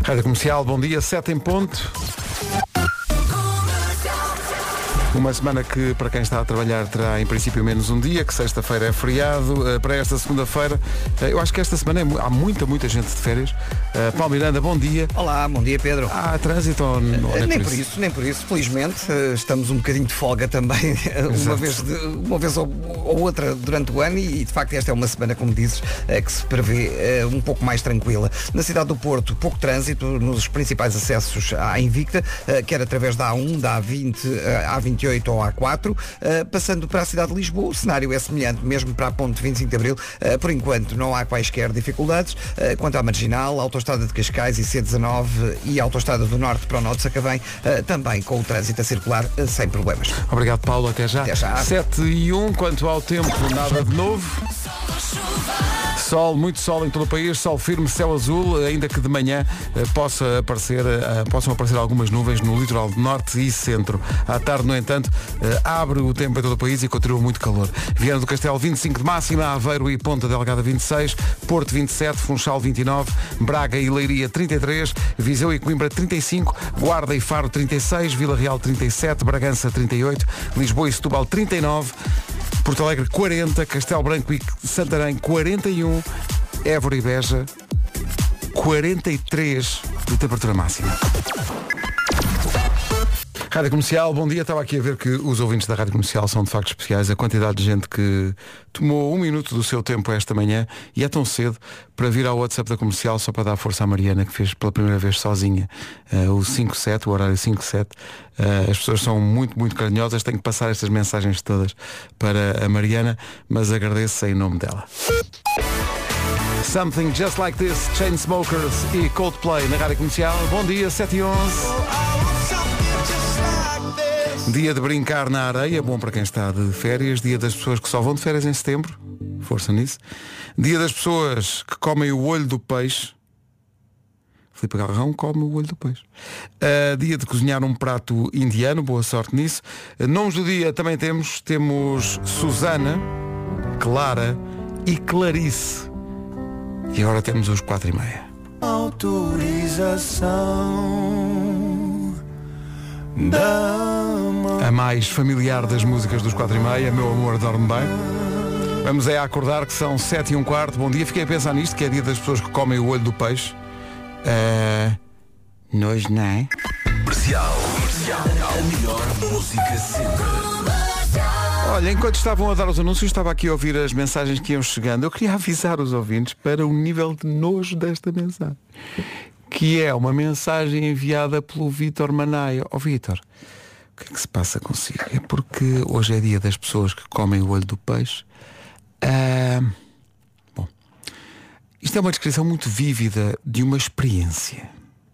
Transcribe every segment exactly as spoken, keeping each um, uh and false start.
Rádio Comercial, bom dia, sete em ponto. Uma semana que, para quem está a trabalhar, terá em princípio menos um dia, que sexta-feira é feriado. Uh, para esta segunda-feira, uh, eu acho que esta semana é, há muita, muita gente de férias. Uh, Paulo Miranda, bom dia. Olá, bom dia, Pedro. Há trânsito ou não? Uh, nem por isso? isso, nem por isso. Felizmente, uh, estamos um bocadinho de folga também, uma vez, de, uma vez ou, ou outra durante o ano e, de facto, esta é uma semana, como dizes, uh, que se prevê uh, um pouco mais tranquila. Na cidade do Porto, pouco trânsito nos principais acessos à Invicta, uh, quer através da A um, da A vinte, uh, A vinte e oito ou A quatro, uh, passando para a cidade de Lisboa, o cenário é semelhante, mesmo para a ponte vinte e cinco de Abril, uh, por enquanto não há quaisquer dificuldades. Uh, quanto à Marginal, a Autostrada de Cascais e C dezanove e a Autostrada do Norte para o Norte de Sacavém, uh, também com o trânsito a circular uh, sem problemas. Obrigado, Paulo, até já. Até já. sete e um, quanto ao tempo, nada de novo. Sol, muito sol em todo o país, sol firme, céu azul, ainda que de manhã eh, possa aparecer, eh, possam aparecer algumas nuvens no litoral do norte e centro. À tarde, no entanto, eh, abre o tempo em todo o país e continua muito calor. Viana do Castelo vinte e cinco de máxima, Aveiro e Ponta Delgada vinte e seis, Porto vinte e sete, Funchal vinte e nove, Braga e Leiria trinta e três, Viseu e Coimbra trinta e cinco, Guarda e Faro trinta e seis, Vila Real trinta e sete, Bragança trinta e oito, Lisboa e Setúbal trinta e nove, Porto Alegre quarenta, Castelo Branco e Santarém quarenta e um, Évora e Beja quarenta e três de temperatura máxima. Rádio Comercial, bom dia. Estava aqui a ver que os ouvintes da Rádio Comercial são de facto especiais. A quantidade de gente que tomou um minuto do seu tempo esta manhã e é tão cedo para vir ao WhatsApp da Comercial só para dar força à Mariana, que fez pela primeira vez sozinha uh, o cinco sete, o horário cinco sete. Uh, as pessoas são muito, muito carinhosas. Tenho que passar estas mensagens todas para a Mariana, mas agradeço em nome dela. Something Just Like This, Chainsmokers e Coldplay na Rádio Comercial. Bom dia, sete e onze. Dia de brincar na areia, bom para quem está de férias. Dia das pessoas que só vão de férias em setembro, força nisso. Dia das pessoas que comem o olho do peixe. Filipe Galrão come o olho do peixe. Uh, dia de cozinhar um prato indiano, boa sorte nisso. Uh, nomes do dia também temos, temos Susana, Clara e Clarice. E agora temos os quatro e meia. Autorização da... A mais familiar das músicas dos quatro e meia, Meu Amor Dorme Bem. Vamos é a acordar que são sete e um quarto. Bom dia, fiquei a pensar nisto, que é dia das pessoas que comem o olho do peixe. Uh, nós não é? Comercial, comercial, a melhor música sempre. Olha, enquanto estavam a dar os anúncios, estava aqui a ouvir as mensagens que iam chegando. Eu queria avisar os ouvintes para o nível de nojo desta mensagem, que é uma mensagem enviada pelo Vítor Manaia. Ó, oh, Vítor, o que é que se passa consigo? É porque hoje é dia das pessoas que comem o olho do peixe. Ah, bom, isto é uma descrição muito vívida de uma experiência.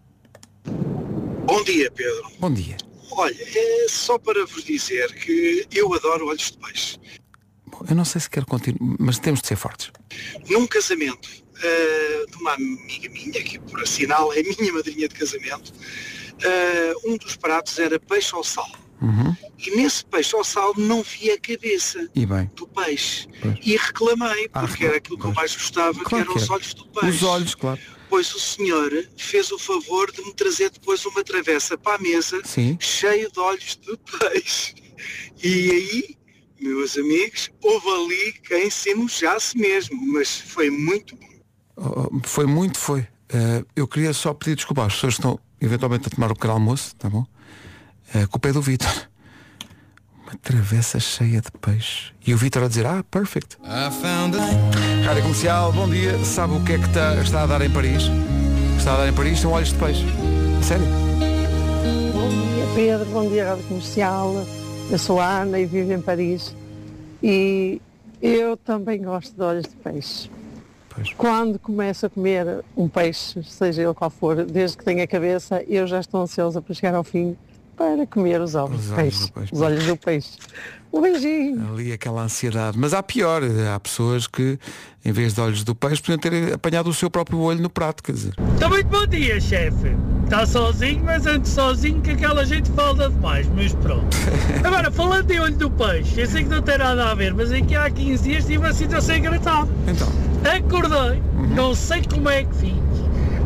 Bom dia, Pedro. Bom dia. Olha, é só para vos dizer que eu adoro olhos de peixe. Bom, eu não sei se quero continuar, mas temos de ser fortes. Num casamento uh, de uma amiga minha, que por assinal é a minha madrinha de casamento, uh, um dos pratos era peixe ao sal. Uhum. E nesse peixe ao sal não via a cabeça e bem. do peixe. Pois. E reclamei, porque ah, era aquilo pois. que eu mais gostava, claro que eram que os é. olhos do peixe. Os olhos, claro. Pois o senhor fez o favor de me trazer depois uma travessa para a mesa, Sim. cheia de olhos de peixe. E aí, meus amigos, houve ali quem se enojasse mesmo, mas foi muito bom. Oh, foi muito, foi. Uh, eu queria só pedir desculpa às pessoas que estão eventualmente a tomar o pequeno almoço, tá bom? A culpa é do Vítor. Uma travessa cheia de peixe. E o Vítor a dizer, ah, perfect. Rádio Comercial, bom dia. Sabe o que é que está, está a dar em Paris? Está a dar em Paris, são olhos de peixe. Sério? Bom dia, Pedro. Bom dia, Rádio Comercial. Eu sou a Ana e vivo em Paris. E eu também gosto de olhos de peixe. Pois. Quando começo a comer um peixe, seja ele qual for, desde que tenha a cabeça, eu já estou ansiosa para chegar ao fim para comer os olhos, os do, olhos peixe. do peixe. Os olhos do peixe. Um beijinho. Ali aquela ansiedade. Mas há pior. Há pessoas que, em vez de olhos do peixe, podiam ter apanhado o seu próprio olho no prato, quer dizer. Então, muito bom dia, chefe. Está sozinho, mas antes sozinho que aquela gente falta demais, mas pronto. Agora, falando em olho do peixe, eu sei que não tem nada a ver, mas aqui há quinze dias tive uma situação engraçada. Então. Acordei, uhum. não sei como é que fiz.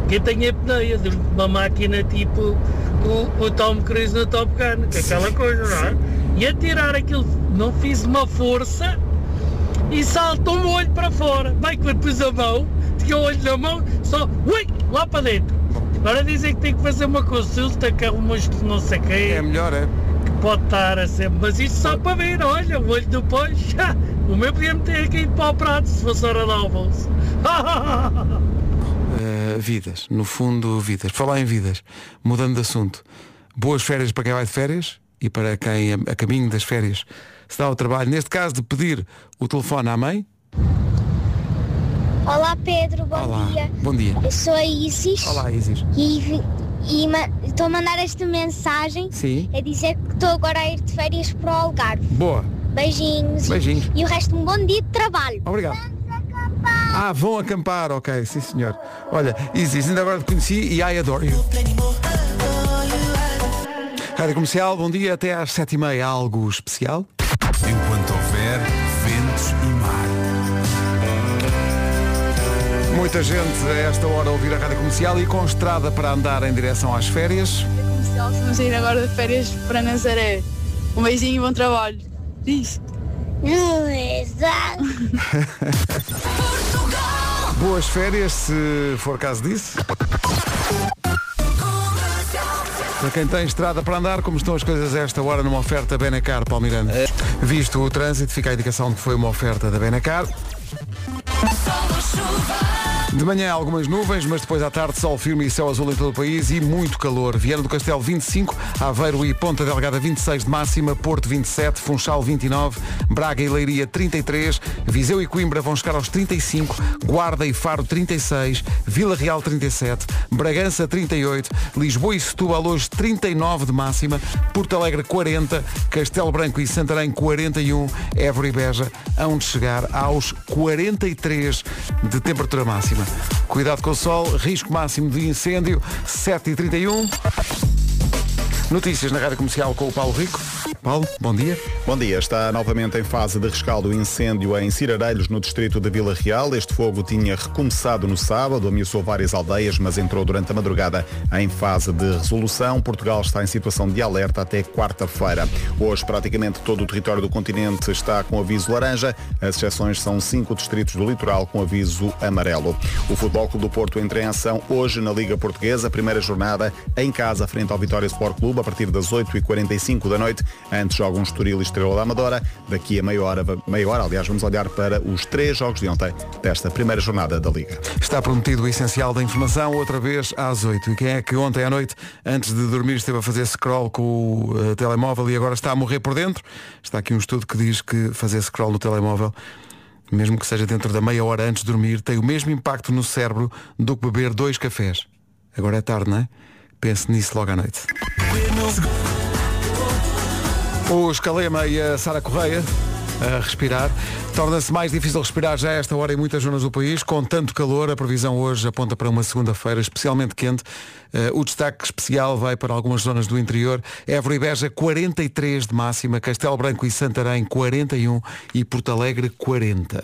Quem tem apneia de uma máquina tipo o, o Tom Cruise no Top Gun, que é aquela coisa, não é? E a tirar aquilo, não fiz uma força e saltou o olho para fora. Bem, quando pus a mão, tinha o olho na mão, só ui, lá para dentro. Agora dizem que tem que fazer uma consulta, que é um músculo não sei quem. É melhor, é? Que pode estar a ser, mas isso só para ver, olha, o olho depois, o meu podia-me ter caído para o prato se fosse hora de almoço. Uh, vidas, no fundo vidas. Falar em vidas, mudando de assunto, boas férias para quem vai de férias e para quem a, a caminho das férias se dá o trabalho, neste caso de pedir o telefone à mãe. Olá Pedro, bom Olá, dia. bom dia. Eu sou a Isis. Olá Isis. E estou a mandar esta mensagem. Sim. A dizer que estou agora a ir de férias para o Algarve. Boa. Beijinhos. Beijinhos. E o resto um bom dia de trabalho. Obrigado. Ah, vão acampar, ok, sim senhor. Olha, Isis, ainda agora te conheci e I adore you. Rádio Comercial, bom dia, até às sete e meia, algo especial. Enquanto houver ventos e mar. Muita gente a esta hora a ouvir a Rádio Comercial e com estrada para andar em direção às férias. Comercial, vamos ir agora de férias para Nazaré. Um beijinho e bom trabalho. Diz. Boas férias, se for caso disso. Para quem tem estrada para andar, como estão as coisas a esta hora numa oferta Benacar, Palmeirante. Visto o trânsito, fica a indicação de que foi uma oferta da Benacar. De manhã algumas nuvens, mas depois à tarde sol firme e céu azul em todo o país e muito calor. Viana do Castelo vinte e cinco, Aveiro e Ponta Delgada vinte e seis de máxima, Porto vinte e sete, Funchal vinte e nove, Braga e Leiria trinta e três, Viseu e Coimbra vão chegar aos trinta e cinco, Guarda e Faro trinta e seis, Vila Real trinta e sete, Bragança trinta e oito, Lisboa e Setúbal hoje trinta e nove de máxima, Porto Alegre quarenta, Castelo Branco e Santarém quarenta e um, Évora e Beja hão de chegar aos quarenta e três de temperatura máxima. Cuidado com o sol, risco máximo de incêndio, sete e trinta e um. Notícias na Rádio Comercial com o Paulo Rico. Paulo, bom dia. Bom dia. Está novamente em fase de rescaldo o incêndio em Cirarelhos, no distrito de Vila Real. Este fogo tinha recomeçado no sábado, ameaçou várias aldeias, mas entrou durante a madrugada em fase de resolução. Portugal está em situação de alerta até quarta-feira. Hoje, praticamente todo o território do continente está com aviso laranja. As exceções são cinco distritos do litoral com aviso amarelo. O Futebol Clube do Porto entra em ação hoje na Liga Portuguesa, primeira jornada em casa frente ao Vitória Sport Clube, a partir das oito e quarenta e cinco da noite. Antes jogam Estoril e Estrela da Amadora. Daqui a meia hora, meia hora, aliás, vamos olhar para os três jogos de ontem desta primeira jornada da Liga. Está prometido o essencial da informação, outra vez às oito. E quem é que ontem à noite, antes de dormir, esteve a fazer scroll com o uh, telemóvel e agora está a morrer por dentro? Está aqui um estudo que diz que fazer scroll no telemóvel, mesmo que seja dentro da meia hora antes de dormir, tem o mesmo impacto no cérebro do que beber dois cafés. Agora é tarde, não é? Pense nisso logo à noite. O Escalema e a Sara Correia a respirar. Torna-se mais difícil respirar já a esta hora em muitas zonas do país. Com tanto calor, a previsão hoje aponta para uma segunda-feira especialmente quente. Uh, o destaque especial vai para algumas zonas do interior. Évora e Beja quarenta e três de máxima, Castelo Branco e Santarém quarenta e um e Porto Alegre quarenta.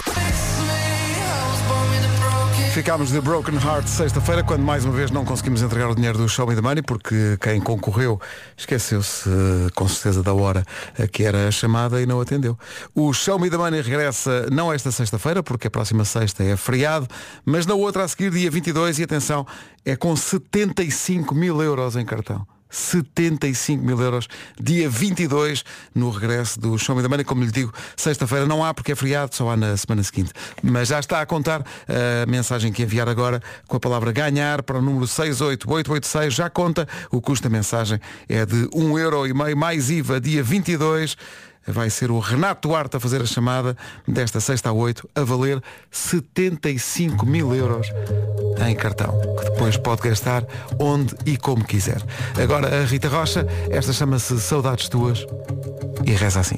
Ficámos de Broken Heart sexta-feira, quando mais uma vez não conseguimos entregar o dinheiro do Show Me the Money, porque quem concorreu esqueceu-se com certeza da hora que era a chamada e não atendeu. O Show Me the Money regressa não esta sexta-feira, porque a próxima sexta é feriado, mas na outra a seguir, dia vinte e dois, e atenção, é com setenta e cinco mil euros em cartão. setenta e cinco mil euros, dia vinte e dois, no regresso do Show Me the Money. Como lhe digo, sexta-feira não há porque é feriado, só há na semana seguinte. Mas já está a contar a mensagem que enviar agora com a palavra ganhar para o número seis oito oito oito seis. Já conta, o custo da mensagem é de um euro e meio mais I V A, dia vinte e dois. Vai ser o Renato Duarte a fazer a chamada desta sexta a oito, a valer setenta e cinco mil euros em cartão, que depois pode gastar onde e como quiser. Agora a Rita Rocha, esta chama-se Saudades Tuas e reza assim.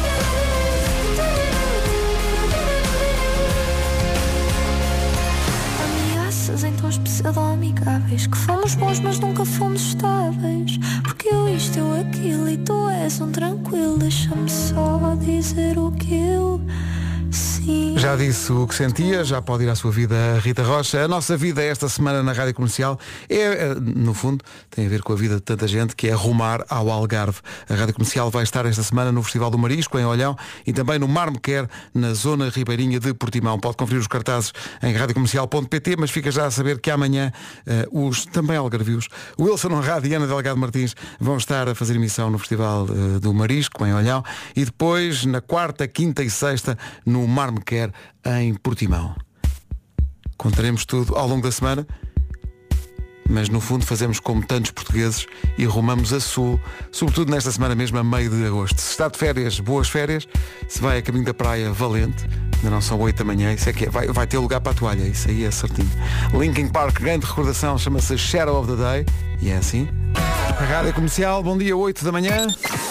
Ameaças em tons pseudo-amigáveis, que fomos bons mas nunca fomos estáveis, porque eu isto, eu aquilo e tu és um tranquilo. Deixa-me só dizer o que eu sinto. sozinho. Já disse o que sentia, já pode ir à sua vida a Rita Rocha. A nossa vida esta semana na Rádio Comercial é, no fundo, tem a ver com a vida de tanta gente, que é rumar ao Algarve. A Rádio Comercial vai estar esta semana no Festival do Marisco, em Olhão, e também no Mar Mequer, na zona ribeirinha de Portimão. Pode conferir os cartazes em radiocomercial ponto pt, mas fica já a saber que amanhã uh, os também algarvios, Wilson Honrado e Ana Delgado Martins, vão estar a fazer emissão no Festival uh, do Marisco, em Olhão, e depois na quarta, quinta e sexta no Mar Mequer, em Portimão. Contaremos tudo ao longo da semana, mas no fundo fazemos como tantos portugueses e rumamos a sul, sobretudo nesta semana mesmo, a meio de agosto. Se está de férias, boas férias. Se vai a caminho da praia, valente. Ainda não são oito da manhã, isso é que é. Vai, vai ter lugar para a toalha, isso aí é certinho. Linkin Park, grande recordação, chama-se Shadow of the Day, e é assim. A Rádio Comercial, bom dia, oito da manhã.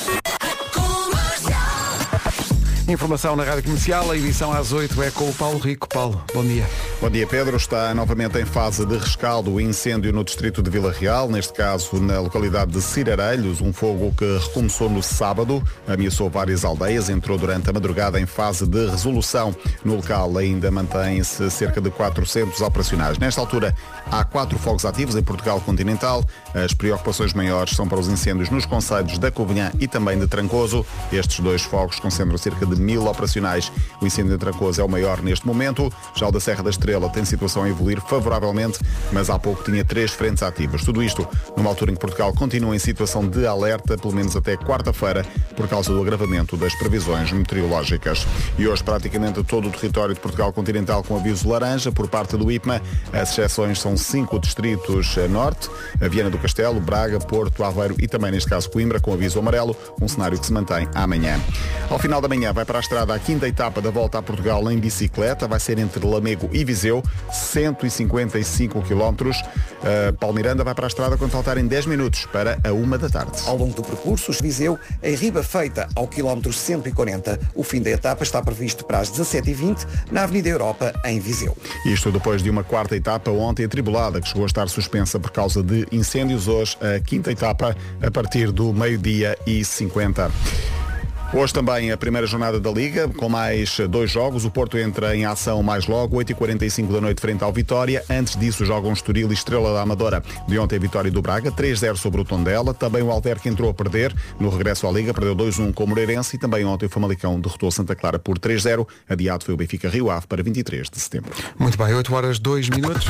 Informação na Rádio Comercial, a edição às oito é com o Paulo Rico. Paulo, bom dia. Bom dia, Pedro. Está novamente em fase de rescaldo o incêndio no distrito de Vila Real, neste caso na localidade de Cirarelhos, um fogo que recomeçou no sábado, ameaçou várias aldeias, entrou durante a madrugada em fase de resolução. No local ainda mantém-se cerca de quatrocentos operacionais. Nesta altura há quatro fogos ativos em Portugal continental. As preocupações maiores são para os incêndios nos concelhos da Covilhã e também de Trancoso. Estes dois fogos concentram cerca de mil operacionais. O incêndio de Trancoso é o maior neste momento. Já o da Serra da Estrela tem situação a evoluir favoravelmente, mas há pouco tinha três frentes ativas. Tudo isto numa altura em que Portugal continua em situação de alerta, pelo menos até quarta-feira, por causa do agravamento das previsões meteorológicas. E hoje praticamente todo o território de Portugal continental com aviso laranja por parte do I P M A. As exceções são cinco distritos a norte, a Viana do Castelo, Braga, Porto, Aveiro e também neste caso Coimbra, com aviso amarelo, um cenário que se mantém amanhã. Ao final da manhã vai para a estrada a quinta etapa da Volta a Portugal em bicicleta, vai ser entre Lamego e Viseu, cento e cinquenta e cinco quilómetros. Uh, Paulo Miranda vai para a estrada quando faltarem dez minutos para a uma da tarde. Ao longo do percurso, Viseu, em Riba Feita, ao quilómetro cento e quarenta. O fim da etapa está previsto para as dezassete e vinte na Avenida Europa, em Viseu. Isto depois de uma quarta etapa ontem atribulada, que chegou a estar suspensa por causa de incêndios. Hoje, a quinta etapa a partir do meio-dia e cinquenta. Hoje também a primeira jornada da Liga, com mais dois jogos. O Porto entra em ação mais logo, oito e quarenta e cinco da noite frente ao Vitória. Antes disso jogam Estoril e Estrela da Amadora. De ontem a vitória do Braga, três a zero sobre o Tondela. Também o Alverca entrou a perder no regresso à Liga, perdeu dois a um com o Moreirense. E também ontem o Famalicão derrotou Santa Clara por três a zero. Adiado foi o Benfica Rio Ave para vinte e três de setembro. Muito bem, oito horas, dois minutos.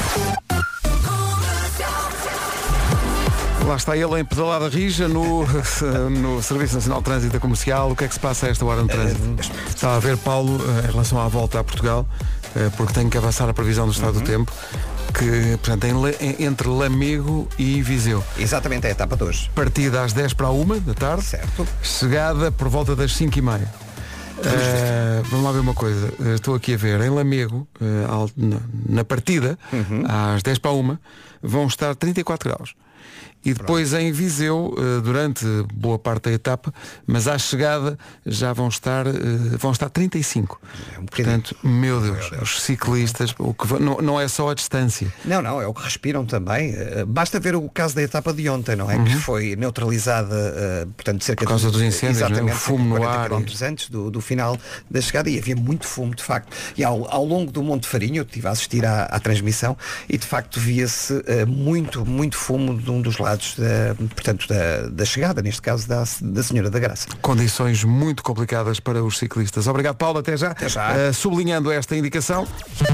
Lá está ele em pedalada rija no, no Serviço Nacional de Trânsito da Comercial. O que é que se passa a esta hora no trânsito? Está a ver, Paulo, em relação à volta a Portugal, porque tenho que avançar a previsão do estado uhum. do tempo, que, portanto, em, entre Lamego e Viseu. Exatamente, é a etapa de hoje. Partida às dez para a uma da tarde. Certo. Chegada por volta das cinco e meia. Uh, vamos lá ver uma coisa. Uh, estou aqui a ver, em Lamego, uh, ao, na, na partida, uhum. às dez para a uma, vão estar trinta e quatro graus. E depois Pronto. em Viseu, durante boa parte da etapa, mas à chegada já vão estar, vão estar trinta e cinco. É um Portanto, meu Deus, meu Deus, os ciclistas, o que não, não é só a distância. Não, não, é o que respiram também. Basta ver o caso da etapa de ontem, não é? Uhum. Que foi neutralizada, portanto, cerca Por causa de, dos incêndios, exatamente, né? O fumo no ar. quilómetros antes do, do final da chegada, e havia muito fumo, de facto. E ao, ao longo do Monte Farinho, eu estive a assistir à, à transmissão, e de facto via-se uh, muito, muito fumo de um dos lados Da, portanto, da, da chegada, neste caso da, da Senhora da Graça. Condições muito complicadas para os ciclistas. Obrigado, Paulo, até já. Até já. Uh, sublinhando esta indicação,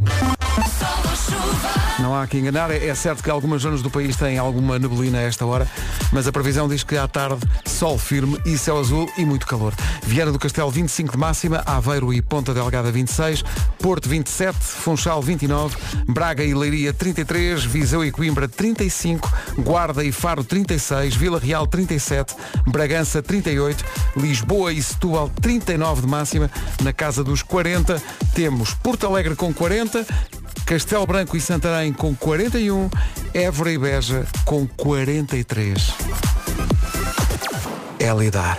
não há que enganar, é certo que algumas zonas do país têm alguma neblina a esta hora, mas a previsão diz que à tarde sol firme e céu azul e muito calor. Viana do Castelo vinte e cinco de máxima, Aveiro e Ponta Delgada vinte e seis, Porto vinte e sete, Funchal vinte e nove, Braga e Leiria trinta e três, Viseu e Coimbra trinta e cinco, Guarda e Faro trinta e seis, Vila Real trinta e sete, Bragança trinta e oito, Lisboa e Setúbal trinta e nove de máxima. Na casa dos quarenta temos Porto Alegre com quarenta, Castelo Branco e Santarém com quarenta e um, Évora e Beja com quarenta e três. É lidar.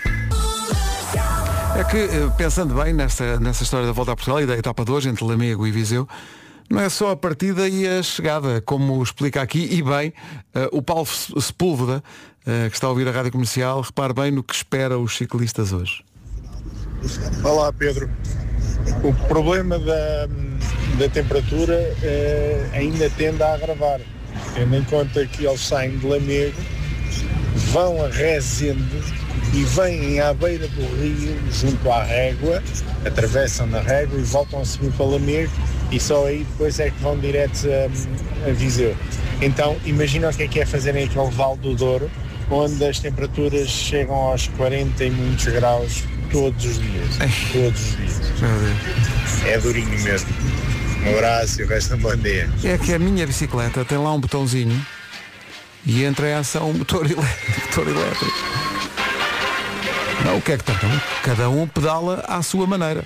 É que, pensando bem nessa, nessa história da Volta a Portugal e da etapa de hoje entre Lamego e Viseu, não é só a partida e a chegada, como explica aqui, e bem, uh, o Paulo Sepúlveda, uh, que está a ouvir a Rádio Comercial, repare bem no que espera os ciclistas hoje. Olá, Pedro. O problema da, da temperatura eh, ainda tende a agravar, tendo em conta que eles saem de Lamego, vão a Rezende e vêm à beira do rio, junto à régua, atravessam na régua e voltam a subir para Lamego e só aí depois é que vão diretos a, a Viseu. Então imagina o que é que é fazerem aquele Vale do Douro, onde as temperaturas chegam aos quarenta e muitos graus todos os dias. Todos os dias. É durinho mesmo. Um abraço e o resto de um bom dia. É que a minha bicicleta tem lá um botãozinho e entra em ação o motor, elé- motor elétrico. Não, o que é que está? Cada um pedala à sua maneira.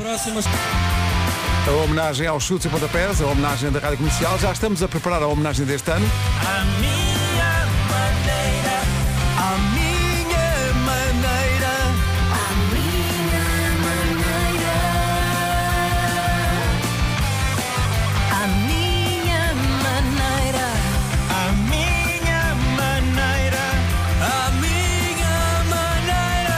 A homenagem aos chutes e pontapés, a homenagem da Rádio Comercial. Já estamos a preparar a homenagem deste ano. A minha maneira, a minha maneira, a minha maneira, a minha maneira, a minha maneira, a minha maneira,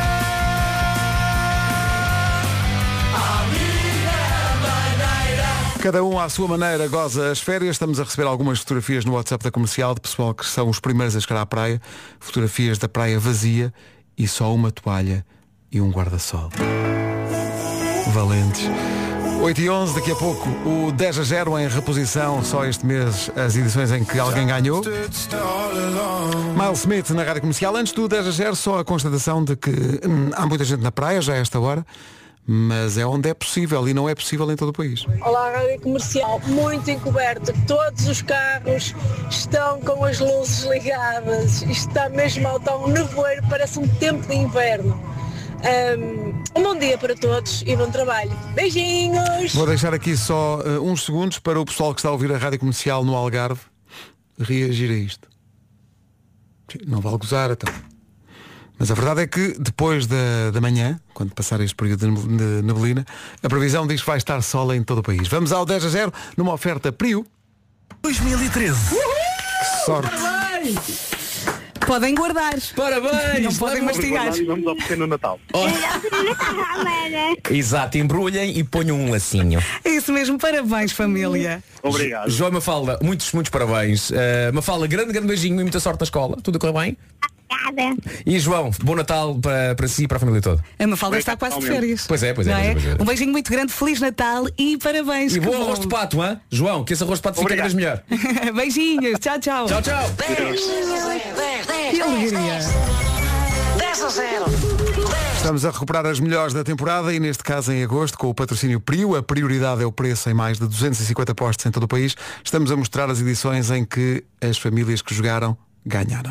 a minha maneira. Cada um à sua maneira goza as férias. Estamos a receber algumas fotografias no WhatsApp da Comercial de pessoal que são os primeiros a chegar à praia. Fotografias da praia vazia e só uma toalha e um guarda-sol. Valentes. oito e onze, daqui a pouco o dez a zero em reposição. Só este mês as edições em que alguém ganhou. Miles Smith na Rádio Comercial. Antes do dez a zero, só a constatação de que hum, há muita gente na praia já a esta hora, mas é onde é possível e não é possível em todo o país. Olá, Rádio Comercial, muito encoberto, todos os carros estão com as luzes ligadas, isto está mesmo ao tão nevoeiro, parece um tempo de inverno. Um, um bom dia para todos e bom trabalho. Beijinhos! Vou deixar aqui só uh, uns segundos para o pessoal que está a ouvir a Rádio Comercial no Algarve reagir a isto. Não vale gozar, então. Mas a verdade é que depois da, da manhã, quando passar este período de neblina, a previsão diz que vai estar sol em todo o país. Vamos ao dez a zero numa oferta Prio. dois mil e treze. Que sorte! Parabéns! Podem guardar. Parabéns! Não podem mastigar. Vamos ao pequeno Natal. Exato, embrulhem e ponham um lacinho. É isso mesmo, parabéns família. Obrigado. João Mafalda, muitos, muitos parabéns. Uh, Mafalda, grande, grande beijinho e muita sorte na escola. Tudo correu bem? E João, bom Natal para, para si e para a família toda. A Mafalda está quase de férias. Pois é, pois é, Não pois é, pois é. Um beijinho muito grande, Feliz Natal e parabéns. E que bom bom. arroz de pato, hein? João, que esse arroz de pato fica cada vez melhor. Beijinhos, tchau, tchau. Tchau, tchau. Que alegria. dez a zero. Estamos a recuperar as melhores da temporada e neste caso em agosto com o patrocínio Prio. A prioridade é o preço em mais de duzentos e cinquenta postos em todo o país. Estamos a mostrar as edições em que as famílias que jogaram ganharam.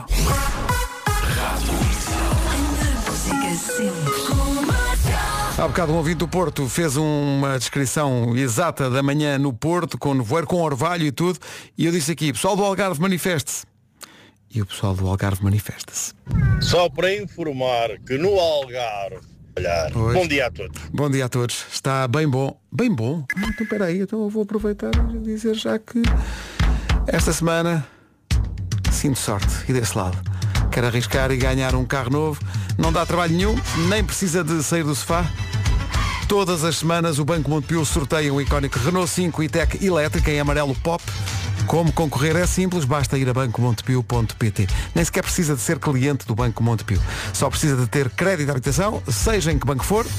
Há bocado um ouvinte do Porto fez uma descrição exata da manhã no Porto, com nevoeiro, com orvalho e tudo, e eu disse aqui, pessoal do Algarve, manifeste-se. E o pessoal do Algarve manifesta-se. Só para informar que no Algarve, olhar. Pois. Bom dia a todos. Bom dia a todos. Está bem bom. Bem bom? Então espera aí, então eu vou aproveitar e dizer já que esta semana sinto sorte. E desse lado. Quero arriscar e ganhar um carro novo. Não dá trabalho nenhum, nem precisa de sair do sofá. Todas as semanas o Banco Montepio sorteia um icónico Renault cinco e-Tech elétrica em amarelo pop. Como concorrer é simples, basta ir a banco montepio ponto pt. Nem sequer precisa de ser cliente do Banco Montepio. Só precisa de ter crédito de habitação, seja em que banco for.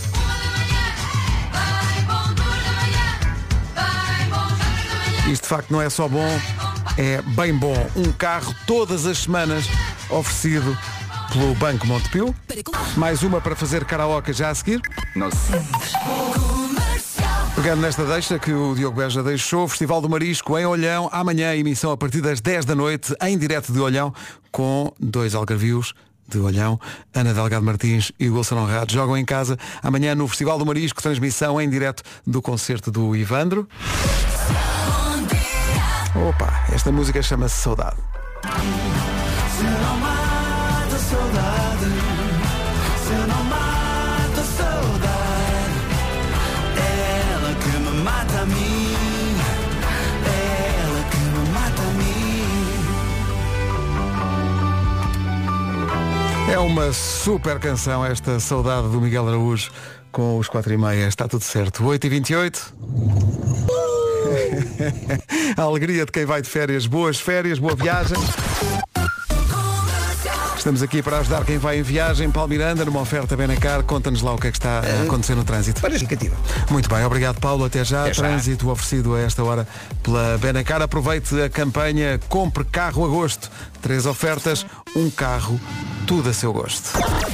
Isto de facto não é só bom, é bem bom. Um carro todas as semanas oferecido pelo Banco Montepio. Mais uma para fazer karaoke já a seguir. Pegando nesta deixa que o Diogo Beja deixou, Festival do Marisco em Olhão, amanhã emissão a partir das dez da noite, em direto de Olhão, com dois algarvios de Olhão, Ana Delgado Martins e Wilson Honrado jogam em casa. Amanhã no Festival do Marisco, transmissão em direto do concerto do Ivandro. Opa, esta música chama-se Saudade. Se não mata a saudade, se não mata a saudade, é ela que me mata a mim, é ela que me mata a mim. É uma super canção esta Saudade do Miguel Araújo com os quatro e meia. Está tudo certo. oito e vinte e oito. A alegria de quem vai de férias. Boas férias, boa viagem. Estamos aqui para ajudar quem vai em viagem. Paulo Miranda, numa oferta Benacar. Conta-nos lá o que é que está a acontecer no trânsito. Para explicativa. Muito bem, obrigado Paulo. Até já. Até já. Trânsito oferecido a esta hora pela Benacar. Aproveite a campanha Compre Carro Agosto. Três ofertas, um carro, tudo a seu gosto.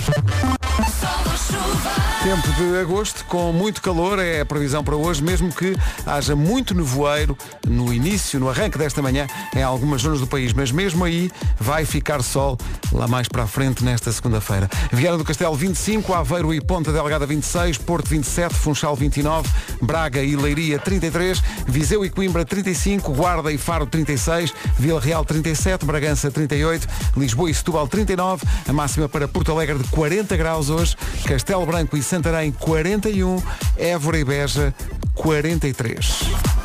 Tempo de agosto com muito calor é a previsão para hoje, mesmo que haja muito nevoeiro no início, no arranque desta manhã em algumas zonas do país, mas mesmo aí vai ficar sol lá mais para a frente nesta segunda-feira. Viana do Castelo vinte e cinco, Aveiro e Ponta Delgada vinte e seis, Porto vinte e sete, Funchal vinte e nove, Braga e Leiria trinta e três, Viseu e Coimbra trinta e cinco, Guarda e Faro trinta e seis, Vila Real trinta e sete, Bragança trinta e oito, Lisboa e Setúbal trinta e nove, a máxima para Porto Alegre de quarenta graus hoje, Castelo Branco e Santarém quarenta e um, Évora e Beja quarenta e três.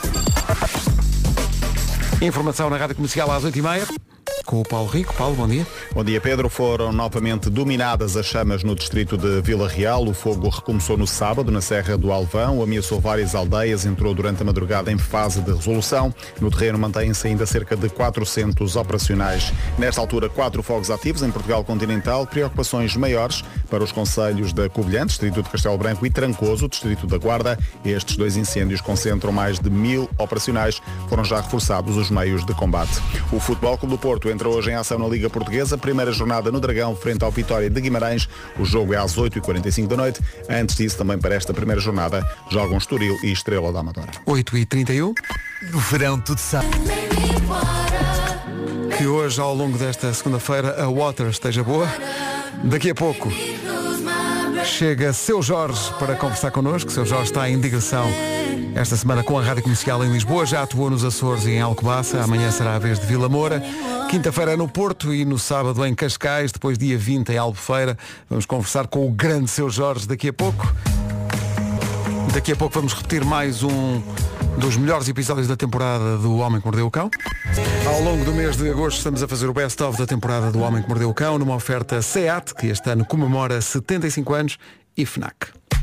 Informação na Rádio Comercial às oito e meia. Com o Paulo Rico. Paulo, bom dia. Bom dia, Pedro. Foram novamente dominadas as chamas no distrito de Vila Real. O fogo recomeçou no sábado na Serra do Alvão, ameaçou várias aldeias, entrou durante a madrugada em fase de resolução. No terreno mantêm-se ainda cerca de quatrocentos operacionais. Nesta altura, quatro fogos ativos em Portugal continental. Preocupações maiores para os concelhos da Covilhã, distrito de Castelo Branco, e Trancoso, distrito da Guarda. Estes dois incêndios concentram mais de mil operacionais. Foram já reforçados os meios de combate. O Futebol Clube do Porto entra hoje em ação na Liga Portuguesa, primeira jornada no Dragão frente ao Vitória de Guimarães. O jogo é às oito e quarenta e cinco da noite. Antes disso, também para esta primeira jornada, jogam Estoril e Estrela da Amadora. oito e trinta e um. No verão tudo sabe. Que hoje, ao longo desta segunda-feira, a Water esteja boa. Daqui a pouco chega Seu Jorge para conversar connosco. Seu Jorge está em digressão esta semana com a Rádio Comercial em Lisboa. Já atuou nos Açores e em Alcobaça. Amanhã será a vez de Vila Moura. Quinta-feira no Porto e no sábado em Cascais. Depois dia vinte em Albufeira. Vamos conversar com o grande Seu Jorge daqui a pouco. Daqui a pouco vamos repetir mais um dos melhores episódios da temporada do Homem que Mordeu o Cão. Ao longo do mês de agosto estamos a fazer o best-of da temporada do Homem que Mordeu o Cão numa oferta SEAT, que este ano comemora setenta e cinco anos, e FNAC.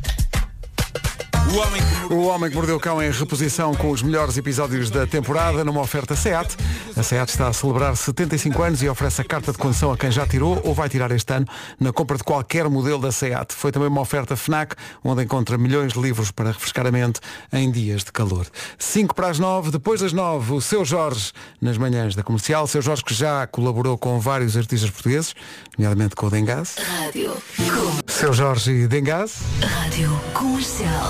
O homem, que... o Homem que Mordeu o Cão em reposição com os melhores episódios da temporada numa oferta SEAT. A SEAT está a celebrar setenta e cinco anos e oferece a carta de condução a quem já tirou ou vai tirar este ano na compra de qualquer modelo da SEAT. Foi também uma oferta FNAC, onde encontra milhões de livros para refrescar a mente em dias de calor. cinco para as nove, depois das nove, o Seu Jorge nas manhãs da Comercial. Seu Jorge que já colaborou com vários artistas portugueses, nomeadamente com o Dengás. Rádio Seu Jorge e Dengás. Rádio Comercial.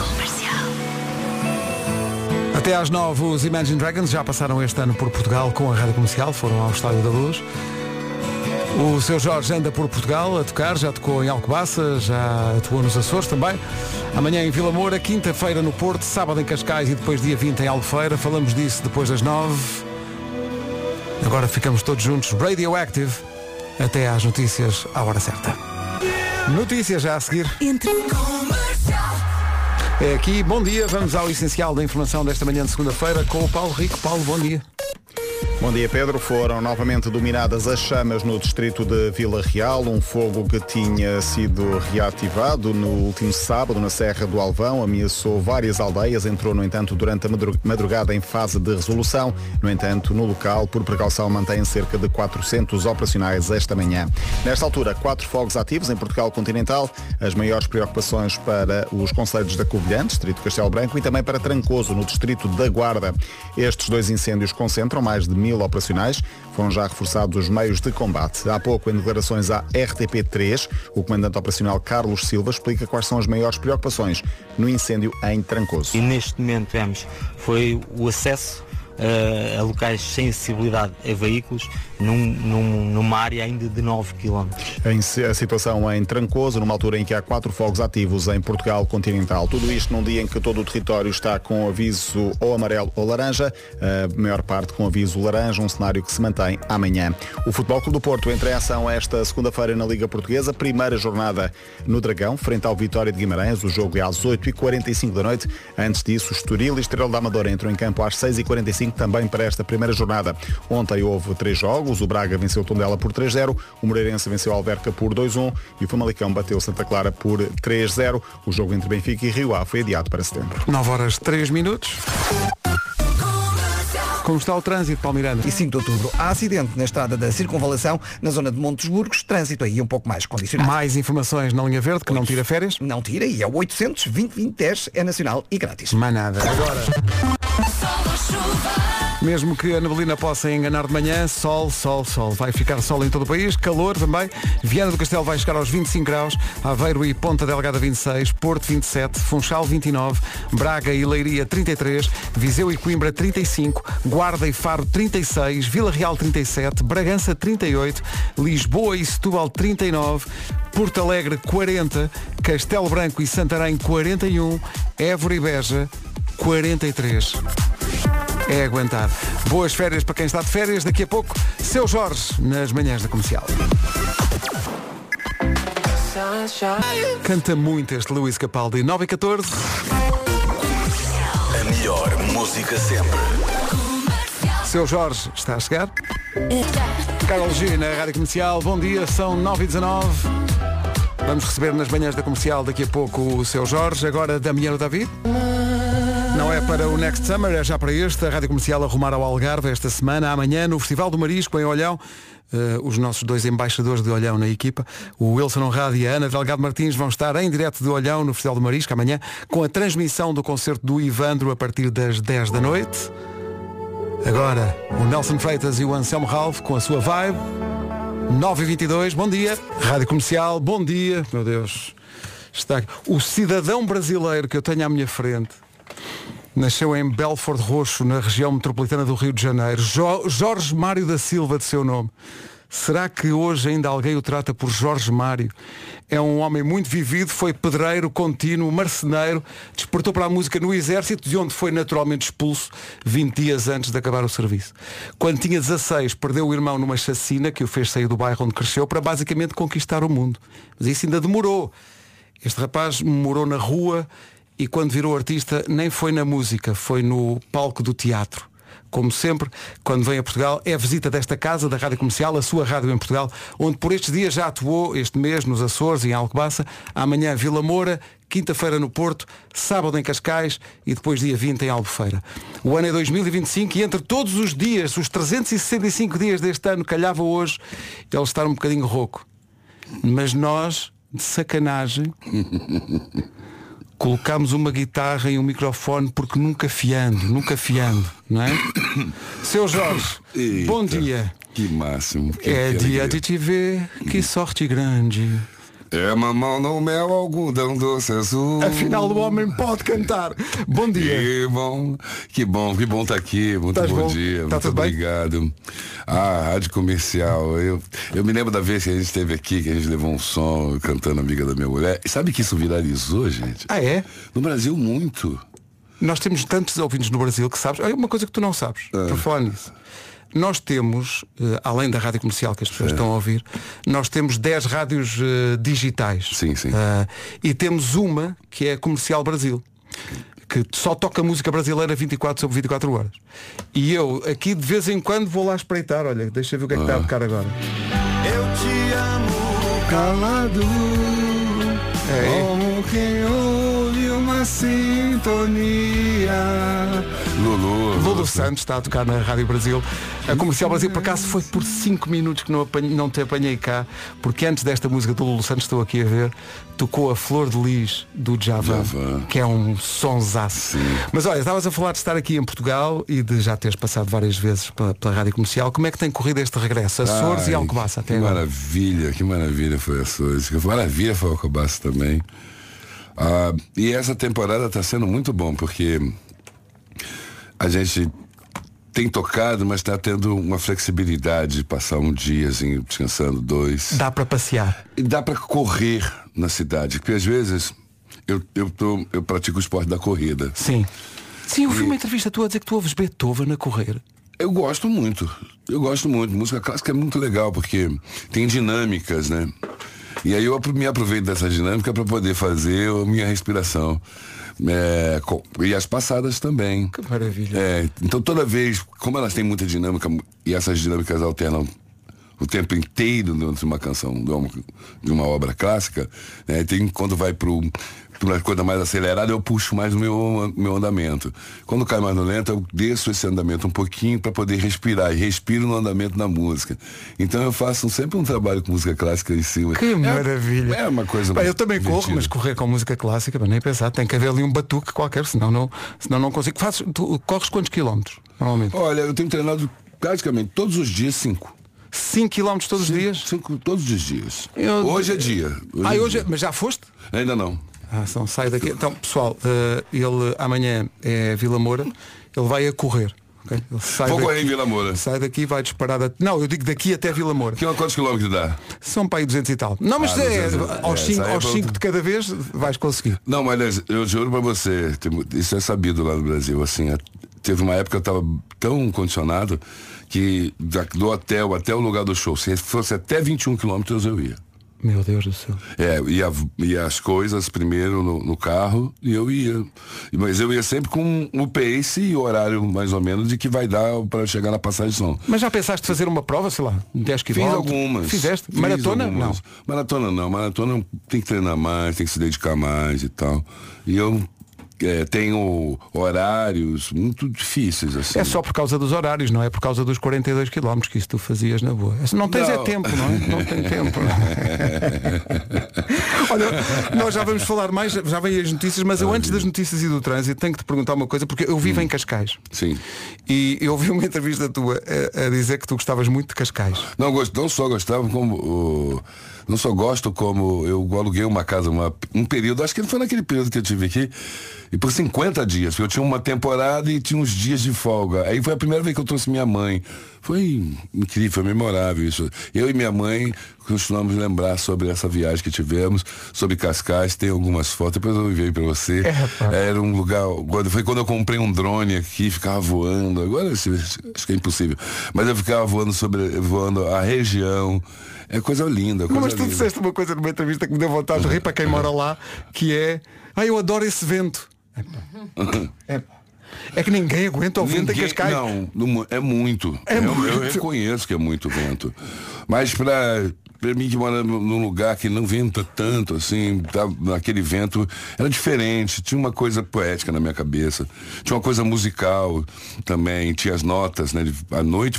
Até às nove, os Imagine Dragons já passaram este ano por Portugal com a Rádio Comercial, foram ao Estádio da Luz. O Seu Jorge anda por Portugal a tocar, já tocou em Alcobaça, já atuou nos Açores também. Amanhã em Vila Moura, quinta-feira no Porto, sábado em Cascais e depois dia vinte em Albufeira. Falamos disso depois das nove. Agora ficamos todos juntos, Radioactive, até às notícias à hora certa. Notícias já a seguir. Entre... É aqui, bom dia, vamos ao essencial da informação desta manhã de segunda-feira com o Paulo Rico. Paulo, bom dia. Bom dia, Pedro. Foram novamente dominadas as chamas no distrito de Vila Real, um fogo que tinha sido reativado no último sábado na Serra do Alvão, ameaçou várias aldeias, entrou, no entanto, durante a madrugada em fase de resolução. No entanto, no local, por precaução, mantém cerca de quatrocentos operacionais esta manhã. Nesta altura, quatro fogos ativos em Portugal continental, as maiores preocupações para os concelhos da Covilhã, distrito de Castelo Branco, e também para Trancoso, no distrito da Guarda. Estes dois incêndios concentram mais de mil operacionais, foram já reforçados os meios de combate. Há pouco, em declarações à R T P três, o comandante operacional Carlos Silva explica quais são as maiores preocupações no incêndio em Trancoso. E neste momento vemos, foi o acesso uh, a locais sem acessibilidade a veículos num, num, numa área ainda de nove quilómetros. A situação em Trancoso, numa altura em que há quatro fogos ativos em Portugal continental. Tudo isto num dia em que todo o território está com aviso ou amarelo ou laranja, a maior parte com aviso laranja, um cenário que se mantém amanhã. O Futebol Clube do Porto entra em ação esta segunda-feira na Liga Portuguesa, primeira jornada no Dragão, frente ao Vitória de Guimarães. O jogo é às oito e quarenta e cinco da noite. Antes disso, o Estoril e Estrela da Amadora entram em campo às seis e quarenta e cinco cinco também para esta primeira jornada. Ontem houve três jogos, o Braga venceu o Tondela por três zero, o Moreirense venceu o Alverca por dois um e o Famalicão bateu Santa Clara por três zero. O jogo entre Benfica e Rio Ave foi adiado para setembro. nove horas três minutos. Como está o trânsito, Paulo Miranda? E cinco de outubro, há acidente na estrada da Circunvalação, na zona de Montes Burgos, trânsito aí um pouco mais condicionado. Mais informações na linha verde, que não tira férias? Não tira, e é o oitocentos, vinte, vinte, dez, é nacional e grátis. Mais nada. Agora, mesmo que a neblina possa enganar de manhã, sol, sol, sol. Vai ficar sol em todo o país, calor também. Viana do Castelo vai chegar aos vinte e cinco graus, Aveiro e Ponta Delgada vinte e seis, Porto vinte e sete, Funchal vinte e nove, Braga e Leiria trinta e três, Viseu e Coimbra trinta e cinco, Guarda e Faro trinta e seis, Vila Real trinta e sete, Bragança trinta e oito, Lisboa e Setúbal trinta e nove, Porto Alegre quarenta, Castelo Branco e Santarém quarenta e um, Évora e Beja quarenta e três. É aguentar. Boas férias para quem está de férias. Daqui a pouco, Seu Jorge, nas manhãs da Comercial. Canta muito este Luís Capaldi. nove e catorze. A melhor música sempre. Seu Jorge está a chegar. Carol G na Rádio Comercial. Bom dia, são nove e dezanove. Vamos receber nas manhãs da Comercial daqui a pouco o Seu Jorge. Agora Damiano David. Não é para o Next Summer, é já para este. A Rádio Comercial arrumar ao Algarve esta semana. Amanhã, no Festival do Marisco, em Olhão, uh, os nossos dois embaixadores de Olhão na equipa, o Wilson Honrado e a Ana Delgado Martins, vão estar em direto de Olhão no Festival do Marisco, amanhã, com a transmissão do concerto do Ivandro a partir das dez da noite. Agora, o Nelson Freitas e o Anselmo Ralph com a sua vibe. nove e vinte e dois, bom dia. Rádio Comercial, bom dia. Meu Deus, está aqui. O cidadão brasileiro que eu tenho à minha frente nasceu em Belford Roxo, na região metropolitana do Rio de Janeiro. Jo- Jorge Mário da Silva, de seu nome. Será que hoje ainda alguém o trata por Jorge Mário? É um homem muito vivido, foi pedreiro, contínuo, marceneiro, despertou para a música no Exército, de onde foi naturalmente expulso vinte dias antes de acabar o serviço. Quando tinha dezasseis, perdeu o irmão numa chacina que o fez sair do bairro onde cresceu para basicamente conquistar o mundo. Mas isso ainda demorou. Este rapaz morou na rua e quando virou artista nem foi na música, foi no palco do teatro. Como sempre, quando vem a Portugal, é a visita desta casa, da Rádio Comercial, a sua rádio em Portugal, onde por estes dias já atuou, este mês, nos Açores e em Alcobaça, amanhã Vila Moura, quinta-feira no Porto, sábado em Cascais e depois dia vinte em Albufeira. O ano é dois mil e vinte e cinco e entre todos os dias, os trezentos e sessenta e cinco dias deste ano, calhava hoje ele estar um bocadinho rouco. Mas nós, de sacanagem... colocámos uma guitarra e um microfone porque nunca fiando, nunca fiando, não é? Seu Jorge, Eita, bom dia. Que máximo. Que é que dia alegria. de te ver, que sorte grande. É mamão no mel, algodão doce azul. Afinal o homem pode cantar. Bom dia. Que bom, que bom, que bom estar aqui. Muito Tás bom, bom? dia, Tá muito tudo bem? obrigado. Ah, Rádio Comercial. Eu, eu me lembro da vez que a gente esteve aqui, que a gente levou um som cantando Amiga da Minha Mulher. E sabe que isso viralizou, gente? Ah, é? No Brasil, muito. Nós temos tantos ouvintes no Brasil que sabes. É uma coisa que tu não sabes. Ah. Por falar nisso. Nós temos, eh, além da rádio comercial que as pessoas É. estão a ouvir, nós temos dez rádios eh, digitais. Sim, sim. Ah, e temos uma que é a Comercial Brasil, que só toca música brasileira vinte e quatro sobre vinte e quatro horas. E eu aqui de vez em quando vou lá espreitar. Olha, deixa eu ver o que é que está a tocar agora. Eu te amo calado, É. como quem ouve uma sintonia. Lulu. Lulu Santos está a tocar na Rádio Brasil. A Comercial Brasil, por acaso, foi por cinco minutos que não, apanhei, não te apanhei cá, porque antes desta música do Lulu Santos, estou aqui a ver, tocou a Flor de Lis do Djavan, Djavan. que é um sonsaço. Mas olha, estavas a falar de estar aqui em Portugal e de já teres passado várias vezes pela, pela Rádio Comercial. Como é que tem corrido este regresso? Açores Ai, e Alcobaça até que agora. maravilha, que maravilha foi Açores. Que maravilha foi Alcobaça também. Ah, e essa temporada está sendo muito bom, porque a gente tem tocado, mas está tendo uma flexibilidade de passar um dia assim, descansando, dois. Dá para passear. E dá para correr na cidade, porque às vezes eu, eu, tô, eu pratico o esporte da corrida. Sim. Sim, eu vi uma entrevista tua a dizer que tu ouves Beethoven a correr. Eu gosto muito, eu gosto muito. Música clássica é muito legal, porque tem dinâmicas, né? E aí eu me aproveito dessa dinâmica para poder fazer a minha respiração. É, com, e as passadas também. Que maravilha. É, então toda vez, como elas têm muita dinâmica e essas dinâmicas alternam o tempo inteiro dentro de uma canção, de uma, de uma obra clássica, né, tem quando vai pro uma coisa mais acelerada, eu puxo mais o meu, meu andamento. Quando cai mais no lento, eu desço esse andamento um pouquinho para poder respirar. E respiro no andamento da música. Então eu faço sempre um trabalho com música clássica em cima. Que é, maravilha. É uma coisa Bem, eu também divertida. corro, mas correr com música clássica, nem pensar, tem que haver ali um batuque qualquer, senão não, senão não consigo. Fazes, tu corres quantos quilómetros, normalmente? Olha, eu tenho treinado praticamente todos os dias cinco. cinco quilómetros todos cinco, os dias? cinco todos os dias. Eu... Hoje é dia. Hoje ah, é hoje dia. É... Mas já foste? Ainda não. Ah, então sai daqui. Então, pessoal, uh, ele amanhã é Vila Moura, ele vai a correr. Okay? Ele sai Vou daqui, correr em Vila Moura. Sai daqui e vai disparar. A... Não, eu digo daqui até Vila Moura. Que, quantos quilómetros dá? São para aí duzentos e tal. Não, mas ah, é, duzentos, aos é, cinco, é aos pra... cinco de cada vez vais conseguir. Não, mas eu juro para você, isso é sabido lá no Brasil. Assim, teve uma época que eu estava tão condicionado que do hotel até o lugar do show, se fosse até vinte e um quilômetros eu ia. Meu Deus do céu. É, ia, ia as coisas primeiro no, no carro e eu ia. Mas eu ia sempre com o pace e o horário mais ou menos de que vai dar para chegar na passagem de som. Mas já pensaste fazer uma prova, sei lá, dez quilómetros? Fiz algumas. Fizeste? Fiz Maratona? Algumas. Não. Maratona não. Maratona tem que treinar mais, tem que se dedicar mais e tal. E eu É, tenho horários muito difíceis assim. É só por causa dos horários, não é por causa dos quarenta e dois quilómetros que isso tu fazias na boa. Não tens não. É tempo, não é? Não tem tempo. Olha, nós já vamos falar mais, já vêm as notícias, mas eu antes das notícias e do trânsito tenho que te perguntar uma coisa, porque eu vivo hum. em Cascais. Sim. E eu ouvi uma entrevista tua a, a dizer que tu gostavas muito de Cascais. Não, não só gostava como uh, não só gosto como eu aluguei uma casa uma, um período, acho que foi naquele período que eu tive aqui. E por cinquenta dias, porque eu tinha uma temporada e tinha uns dias de folga. Aí foi a primeira vez que eu trouxe minha mãe. Foi incrível, foi memorável isso. Eu e minha mãe costumamos lembrar sobre essa viagem que tivemos, sobre Cascais, tem algumas fotos, depois eu enviei pra você. É, Era um lugar, foi quando eu comprei um drone aqui, ficava voando. Agora acho que é impossível. Mas eu ficava voando sobre, voando a região. É coisa linda. Coisa Não, mas tu linda. disseste uma coisa numa entrevista que me deu vontade de rir para quem mora lá, que é, ah, eu adoro esse vento. É, é que ninguém aguenta o ninguém, vento em Cascais. Não, não, é muito. É eu, muito. eu reconheço que é muito vento. Mas para Pra mim que mora num lugar que não venta tanto, assim, tá, naquele vento, era diferente, tinha uma coisa poética na minha cabeça, tinha uma coisa musical também, tinha as notas, né? À noite,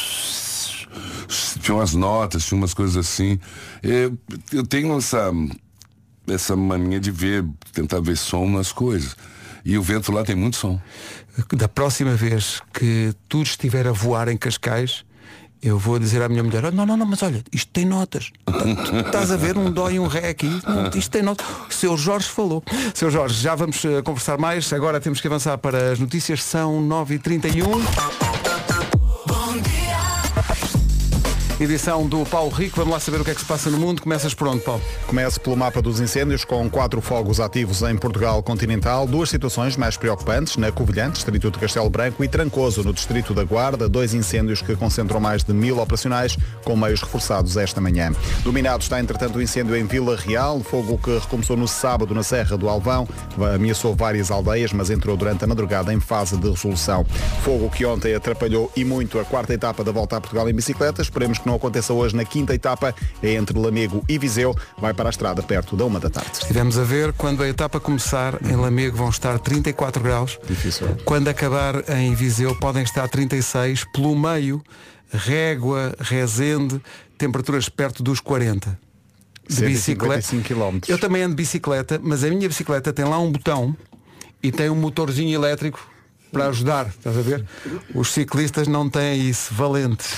tinha umas notas, tinha umas coisas assim. Eu, eu tenho essa, essa mania de ver, tentar ver som nas coisas. E o vento lá tem muito som. Da próxima vez que tudo estiver a voar em Cascais, eu vou dizer à minha mulher, oh, não, não, não, mas olha, isto tem notas. Estás a ver um dó e um ré aqui? Não, isto tem notas. O seu Jorge falou. Seu Jorge, já vamos uh, conversar mais. Agora temos que avançar para as notícias. São nove e trinta e um. Edição do Paulo Rico. Vamos lá saber o que é que se passa no mundo. Começas por onde, Paulo? Começo pelo mapa dos incêndios, com quatro fogos ativos em Portugal continental. Duas situações mais preocupantes, na Covilhã, distrito de Castelo Branco, e Trancoso, no distrito da Guarda. Dois incêndios que concentram mais de mil operacionais, com meios reforçados esta manhã. Dominado está, entretanto, o incêndio em Vila Real. Fogo que recomeçou no sábado na Serra do Alvão. Ameaçou várias aldeias, mas entrou durante a madrugada em fase de resolução. Fogo que ontem atrapalhou e muito a quarta etapa da Volta a Portugal em bicicleta. Esperemos que não aconteça hoje na quinta etapa, é entre Lamego e Viseu, vai para a estrada perto da uma da tarde. Estivemos a ver, quando a etapa começar em Lamego vão estar trinta e quatro graus. Difícil. Quando acabar em Viseu podem estar trinta e seis, pelo meio, Régua, Rezende, temperaturas perto dos quarenta. De cento e cinquenta e bicicleta. cinco quilómetros. Eu também ando de bicicleta, mas a minha bicicleta tem lá um botão e tem um motorzinho elétrico para ajudar, estás a ver? Os ciclistas não têm isso, valentes.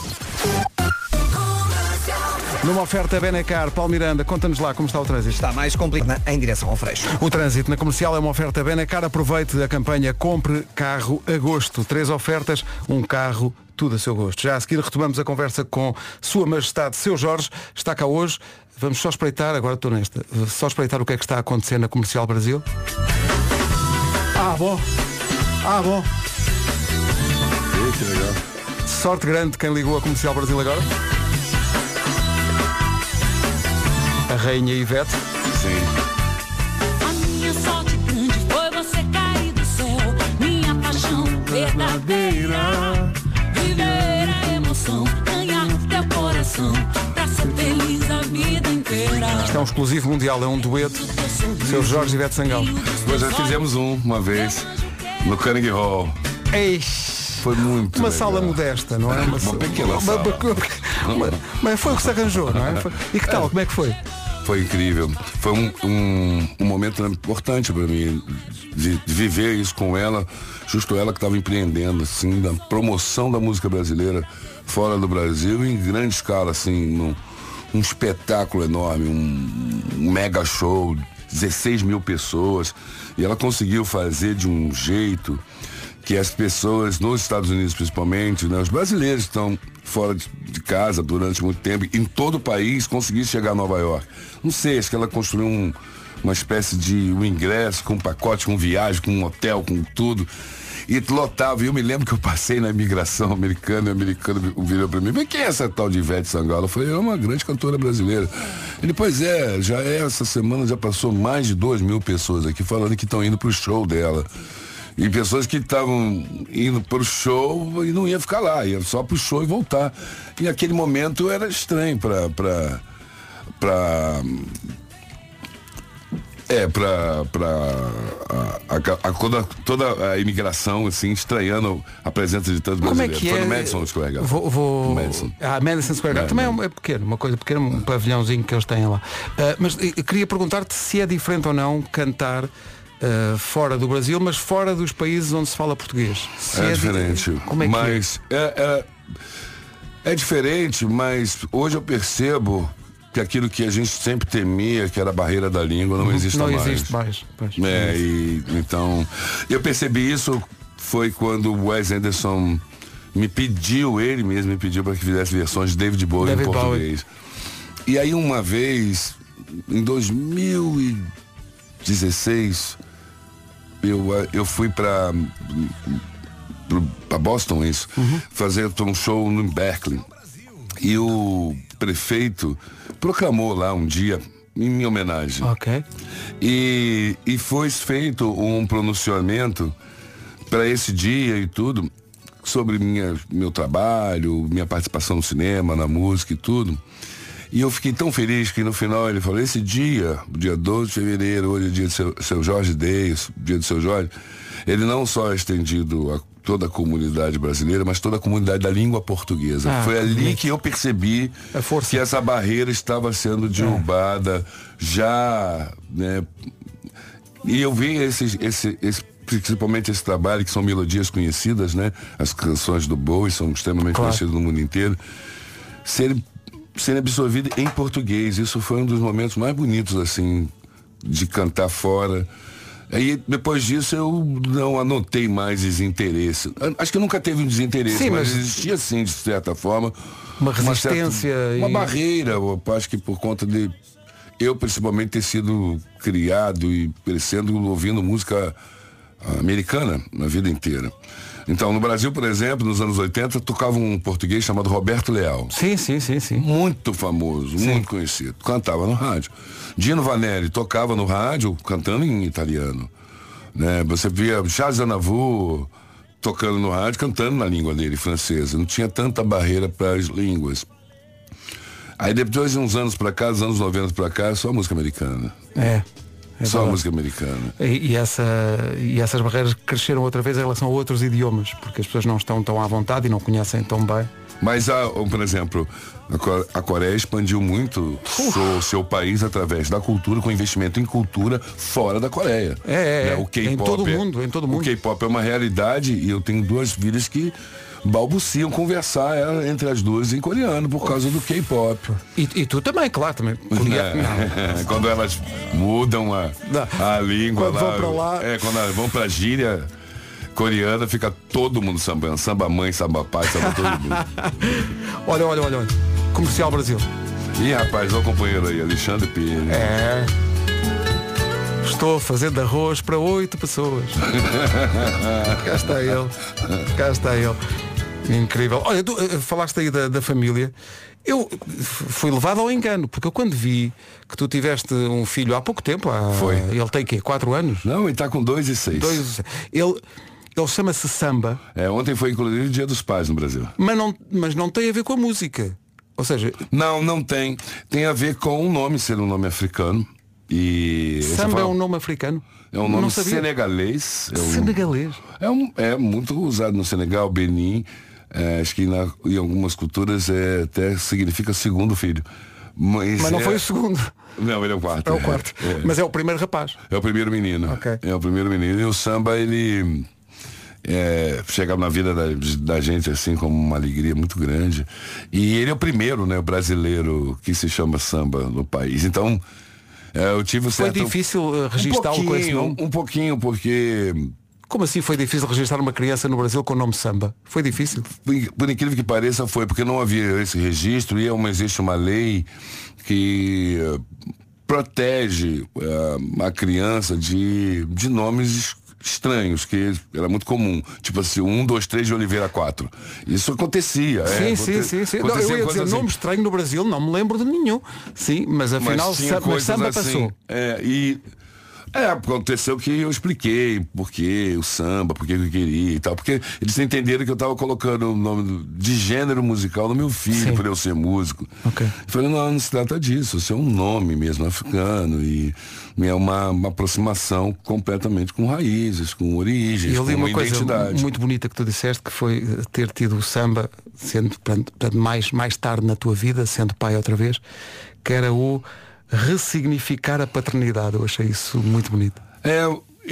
Numa oferta Benacar, Paulo Miranda, conta-nos lá como está o trânsito. Está mais complicado em direção ao Freixo. O trânsito na comercial é uma oferta Benacar. Aproveite a campanha Compre Carro Agosto. Três ofertas, um carro, tudo a seu gosto. Já a seguir retomamos a conversa com Sua Majestade Seu Jorge. Está cá hoje. Vamos só espreitar, agora estou nesta, só espreitar o que é que está a acontecer na Comercial Brasil. Ah, bom. Ah, bom. Que legal. Sorte grande quem ligou a Comercial Brasil agora. A Rainha Ivete. Sim. A minha sorte grande brincadeira. Viver a emoção, ganhar teu coração, pra ser feliz a vida inteira. Isto é um exclusivo mundial, é um dueto. Seu Jorge e Ivete Sangalo. Nós já fizemos um, uma vez, no Carnegie Hall. Eish. Foi muito Uma legal. sala modesta, não é? Uma, uma pequena uma, sala. Uma, uma, mas foi o que se arranjou, não é? Foi, e que tal? Como é que foi? Foi incrível. Foi um, um, um momento importante para mim de, de viver isso com ela, justo ela que estava empreendendo, assim, da promoção da música brasileira fora do Brasil, em grande escala, assim, num, um espetáculo enorme, um, um mega show, dezesseis mil pessoas. E ela conseguiu fazer de um jeito que as pessoas nos Estados Unidos principalmente, né, os brasileiros que estão fora de, de casa durante muito tempo, em todo o país, conseguissem chegar a Nova York. Não sei, acho que ela construiu um, uma espécie de um ingresso com um pacote, com viagem, com um hotel, com tudo. E lotava. E eu me lembro que eu passei na imigração americana, e o americano virou pra mim: mas quem é essa tal de Ivete Sangalo? Eu falei: é uma grande cantora brasileira. Ele: pois é, já é, essa semana já passou mais de duas mil pessoas aqui falando que estão indo pro show dela. E pessoas que estavam indo pro show e não ia ficar lá, ia só pro show e voltar. E aquele momento era estranho pra. pra, pra É, pra, pra a, a, a, toda, toda a imigração, assim, estranhando a presença de tantos Como brasileiros. é que Foi é? no Madison Square Garden. Vou, vou... Madison. Ah, Madison Square Garden. É, Também é, é pequeno, uma coisa pequena, um pavilhãozinho que eles têm lá. Uh, mas eu queria perguntar-te se é diferente ou não cantar uh, fora do Brasil, mas fora dos países onde se fala português. Se É, é diferente. Di... Como é que mas é? É, é diferente, mas hoje eu percebo que aquilo que a gente sempre temia, que era a barreira da língua, não existe não mais. Não existe mais. Pois, é, e, então, eu percebi isso foi quando o Wes Anderson me pediu, ele mesmo me pediu para que fizesse versões de David Bowie David em português. Bowie. E aí uma vez, em dois mil e dezesseis, eu, eu fui para para Boston, isso, uhum. fazer um show no Berkeley. E o prefeito proclamou lá um dia em minha homenagem. Ok. E, e foi feito um pronunciamento para esse dia e tudo, sobre minha, meu trabalho, minha participação no cinema, na música e tudo. E eu fiquei tão feliz que no final ele falou: esse dia, dia doze de fevereiro, hoje é dia de seu, seu Jorge Day, dia do seu Jorge, ele não só é estendido a toda a comunidade brasileira, mas toda a comunidade da língua portuguesa. Ah, Foi ali bonito. que eu percebi que essa barreira estava sendo derrubada, é. já, né? E eu vi esse, esse, esse, principalmente esse trabalho, que são melodias conhecidas, né? As canções do Bowie são extremamente claro. conhecidas no mundo inteiro, serem, serem absorvidas em português. Isso foi um dos momentos mais bonitos, assim, de cantar fora. Aí depois disso eu não anotei mais desinteresse. Acho que nunca teve um desinteresse, sim, mas, mas existia sim, de certa forma, uma resistência, uma, certa, e... uma barreira. Eu acho que por conta de eu principalmente ter sido criado e crescendo ouvindo música americana na vida inteira. Então, no Brasil, por exemplo, nos anos oitenta, tocava um português chamado Roberto Leal. Sim, sim, sim, sim. Muito famoso, sim. muito conhecido. Cantava no rádio. Dino Vanelli tocava no rádio cantando em italiano. Né? Você via Charles Aznavour tocando no rádio, cantando na língua dele, francesa. Não tinha tanta barreira para as línguas. Aí depois de uns anos para cá, dos anos noventa para cá, só música americana. É. É Só a música americana. E, e, essa, e essas barreiras cresceram outra vez em relação a outros idiomas, porque as pessoas não estão tão à vontade e não conhecem tão bem. Mas, a, por exemplo, a Coreia expandiu muito o seu país através da cultura, com investimento em cultura fora da Coreia. É, é, né? O K-pop em todo é, mundo, em todo mundo. O K-pop é uma realidade e eu tenho duas filhas que balbuciam conversar entre as duas em coreano por causa do K-pop. E, e tu também, claro, também. É, quando elas mudam a, a língua quando lá, vão pra lá. É, quando elas vão pra gíria coreana, fica todo mundo sambando. Samba mãe, samba pai, samba todo mundo. Olha, olha, olha, olha. Comercial Brasil. Ih, rapaz, olha o companheiro aí, Alexandre Pires. É. Estou fazendo arroz para oito pessoas. Cá está ele. Cá está ele. Incrível. Olha, tu uh, falaste aí da, da família. Eu fui levado ao engano, porque eu quando vi que tu tiveste um filho há pouco tempo, há, Foi. ele tem quê? Quatro anos? Não, ele está com dois e seis. Dois, ele, Ele chama-se samba. É, ontem foi inclusive o Dia dos Pais no Brasil. Mas não, mas não tem a ver com a música. Ou seja... Não, não tem. Tem a ver com o nome ser um nome africano. E samba é um nome africano? É um nome senegalês. É um, senegalês? É, um, é muito usado no Senegal, Benin. É, acho que na, em algumas culturas é, até significa segundo filho. Mas, mas não é... foi o segundo. Não, ele é o quarto. É o quarto. É, é. Mas é o primeiro rapaz. É o primeiro menino. Okay. É o primeiro menino. E o samba, ele é, chegava na vida da, da gente assim como uma alegria muito grande. E ele é o primeiro, né, brasileiro que se chama samba no país. Então, é, eu tive certo... Foi difícil uh, registá-lo um com esse nome? Um pouquinho, porque... Como assim foi difícil registrar uma criança no Brasil com o nome samba? Foi difícil? Por, por incrível que pareça, foi, porque não havia esse registro e é uma, existe uma lei que uh, protege uh, a criança de, de nomes estranhos, que era muito comum. Tipo assim, um, dois, três de Oliveira quatro. Isso acontecia. Sim, é, sim, sim, sim. Não, eu ia dizer, assim. Nome estranho no Brasil, não me lembro de nenhum. Sim, mas afinal mas samba, mas samba assim, passou. É, e É, aconteceu que eu expliquei por que o samba, por que eu queria e tal, porque eles entenderam que eu estava colocando o nome de gênero musical no meu filho, Sim. por eu ser músico. Okay. Eu falei, não, não se trata disso, isso é um nome mesmo africano e é uma, uma aproximação completamente com raízes, com origens, e eu li com uma identidade. Coisa muito bonita que tu disseste, que foi ter tido o samba, sendo portanto, mais, mais tarde na tua vida, sendo pai outra vez, que era o ressignificar a paternidade. Eu achei isso muito bonito. É,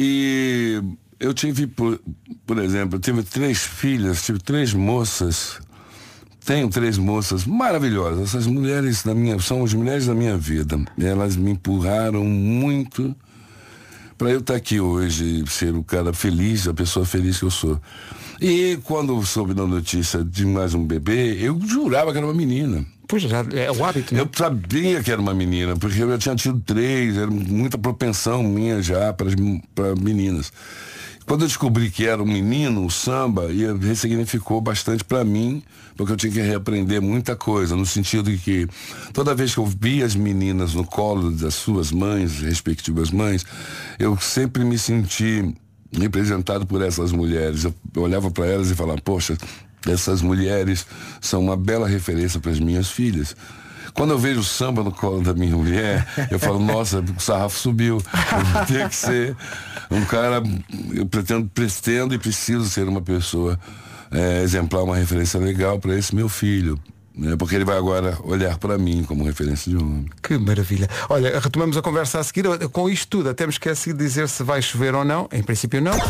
e eu tive, por, por exemplo, eu tive três filhas, tive três moças, tenho três moças maravilhosas. Essas mulheres da minha, são as mulheres da minha vida. Elas me empurraram muito para eu estar aqui hoje, ser o cara feliz, a pessoa feliz que eu sou. E quando soube da notícia de mais um bebê, eu jurava que era uma menina. Pois já é o hábito, né? Eu sabia que era uma menina, porque eu tinha tido três, era muita propensão minha já para meninas. Quando eu descobri que era um menino, o samba, e ressignificou bastante para mim, porque eu tinha que reaprender muita coisa, no sentido de que toda vez que eu via as meninas no colo das suas mães, respectivas mães, eu sempre me senti representado por essas mulheres. Eu, eu olhava para elas e falava, poxa, essas mulheres são uma bela referência para as minhas filhas. Quando eu vejo o samba no colo da minha mulher, eu falo, nossa, o sarrafo subiu. Eu tenho que ser um cara, eu pretendo, pretendo e preciso ser uma pessoa é, exemplar, uma referência legal para esse meu filho. Né? Porque ele vai agora olhar para mim como referência de homem. Que maravilha. Olha, retomamos a conversa a seguir. Com isto tudo, até me esqueci de dizer se vai chover ou não. Em princípio não.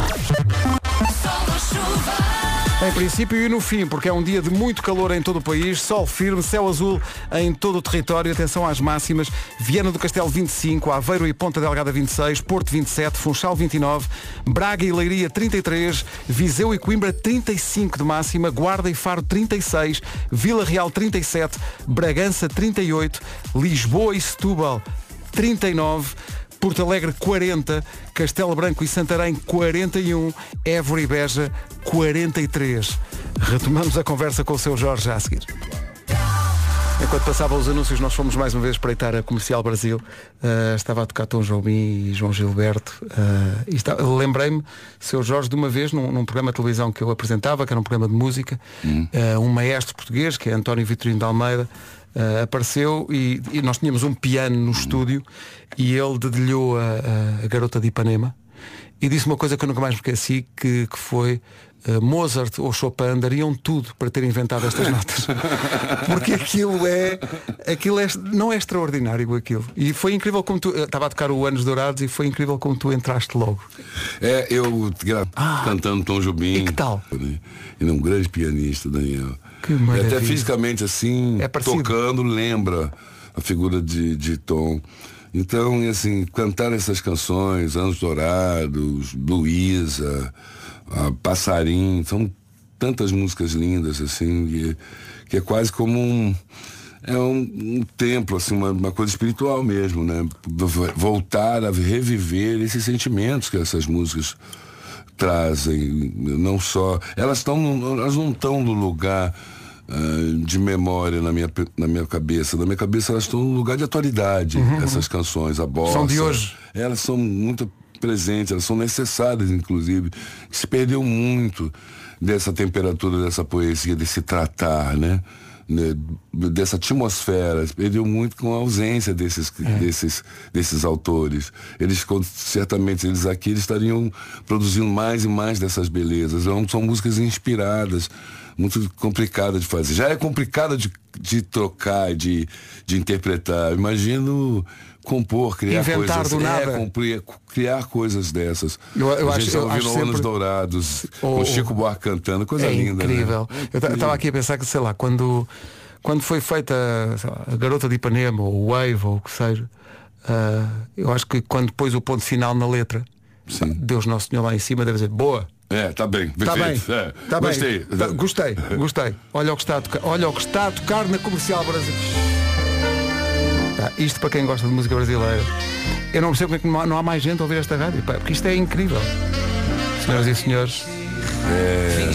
Em princípio e no fim, porque é um dia de muito calor em todo o país, sol firme, céu azul em todo o território, atenção às máximas, Viana do Castelo vinte e cinco, Aveiro e Ponta Delgada vinte e seis, Porto vinte e sete, Funchal vinte e nove, Braga e Leiria trinta e três, Viseu e Coimbra trinta e cinco de máxima, Guarda e Faro trinta e seis, Vila Real trinta e sete, Bragança trinta e oito, Lisboa e Setúbal trinta e nove, Porto Alegre quarenta, Castelo Branco e Santarém quarenta e um, Évora e Beja quarenta e três. Retomamos a conversa com o seu Jorge já a seguir. Enquanto passavam os anúncios, nós fomos mais uma vez espreitar a Comercial Brasil. Uh, estava a tocar Tom Jobim e João Gilberto. Uh, e está, lembrei-me, seu Jorge, de uma vez num, num programa de televisão que eu apresentava, que era um programa de música, hum. uh, um maestro português, que é António Vitorino de Almeida, Uh, apareceu e, e nós tínhamos um piano no estúdio e ele dedilhou a, a, a Garota de Ipanema e disse uma coisa que eu nunca mais me esqueci, que, que foi uh, Mozart ou Chopin dariam tudo para ter inventado estas notas. Porque aquilo é, aquilo é não é extraordinário aquilo. E foi incrível como tu, estava a tocar o Anos Dourados e foi incrível como tu entraste logo. É, eu ah, cantando Tom Jobim. E que tal? Ele é um grande pianista, Daniel. Que maravilha. E até fisicamente assim, é tocando, lembra a figura de, de Tom. Então, assim, cantar essas canções, Anos Dourados, Luísa, Passarinho, são tantas músicas lindas, assim, que, que é quase como um, é um, um templo, assim, uma, uma coisa espiritual mesmo, né? Voltar a reviver esses sentimentos que essas músicas trazem, não só elas estão, elas não estão no lugar uh, de memória na minha, na minha cabeça, na minha cabeça elas estão no lugar de atualidade, uhum, essas canções, a bossa, são de hoje, elas são muito presentes, elas são necessárias, inclusive. Se perdeu muito dessa temperatura, dessa poesia, desse tratar, né? Dessa atmosfera, se perdeu muito com a ausência desses, é. desses, desses autores. Eles, certamente, eles aqui eles estariam produzindo mais e mais dessas belezas. São músicas inspiradas, muito complicadas de fazer. Já é complicado de, de trocar, de, de interpretar. Imagino compor, criar Inventar coisas. do nada. É, cumprir, criar coisas dessas. Eu, eu a gente acho, eu ouvindo acho Anos sempre... Dourados, oh, com Chico Buarque cantando, coisa é linda. Incrível. Né? Eu estava aqui a pensar que, sei lá, quando, quando foi feita lá, a Garota de Ipanema, ou o Wave, ou o que seja, uh, eu acho que quando pôs o ponto final na letra, Sim. Deus Nosso Senhor lá em cima deve dizer, boa. É, tá bem, tá bem, é. tá gostei. Bem. Tá, gostei, gostei. Olha o que está a tocar, olha o que está a tocar na Comercial Brasil. Tá, isto para quem gosta de música brasileira. Eu não percebo como é que não há, não há mais gente a ouvir esta rádio, pá, porque isto é incrível. Senhoras e senhores, é...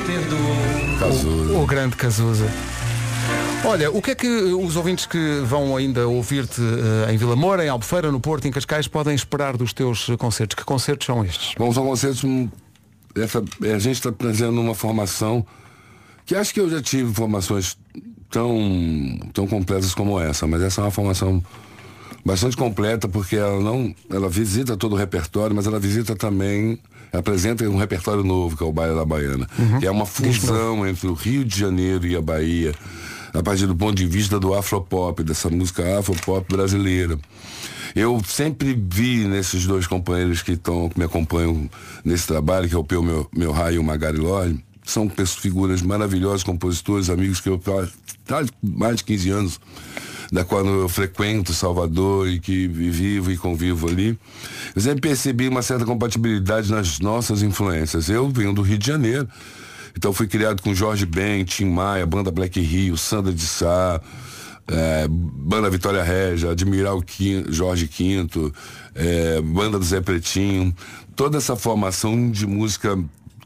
o, o grande Cazuza. Olha, o que é que os ouvintes que vão ainda ouvir-te uh, em Vila Moura, em Albufeira, no Porto, em Cascais, podem esperar dos teus concertos? Que concertos são estes? Bom, são concertos... Essa, a gente está trazendo uma formação que acho que eu já tive formações tão, tão completas como essa, mas essa é uma formação bastante completa, porque ela não, ela visita todo o repertório, mas ela visita também, apresenta um repertório novo, que é o Baile da Baiana, uhum. que é uma fusão entre o Rio de Janeiro e a Bahia, a partir do ponto de vista do afropop, dessa música afropop brasileira. Eu sempre vi nesses dois companheiros que, tão, que me acompanham nesse trabalho, que é o Peu Meu, Meu Raio e o Magari Lorde, são figuras maravilhosas, compositores, amigos que eu há mais de quinze anos, da qual eu frequento Salvador e que vivo e convivo ali. Eu sempre percebi uma certa compatibilidade nas nossas influências. Eu venho do Rio de Janeiro, então fui criado com Jorge Ben, Tim Maia, Banda Black Rio, Sandra de Sá, é, Banda Vitória Régia, Admiral Quinto, Jorge Quinto, é, Banda do Zé Pretinho, toda essa formação de música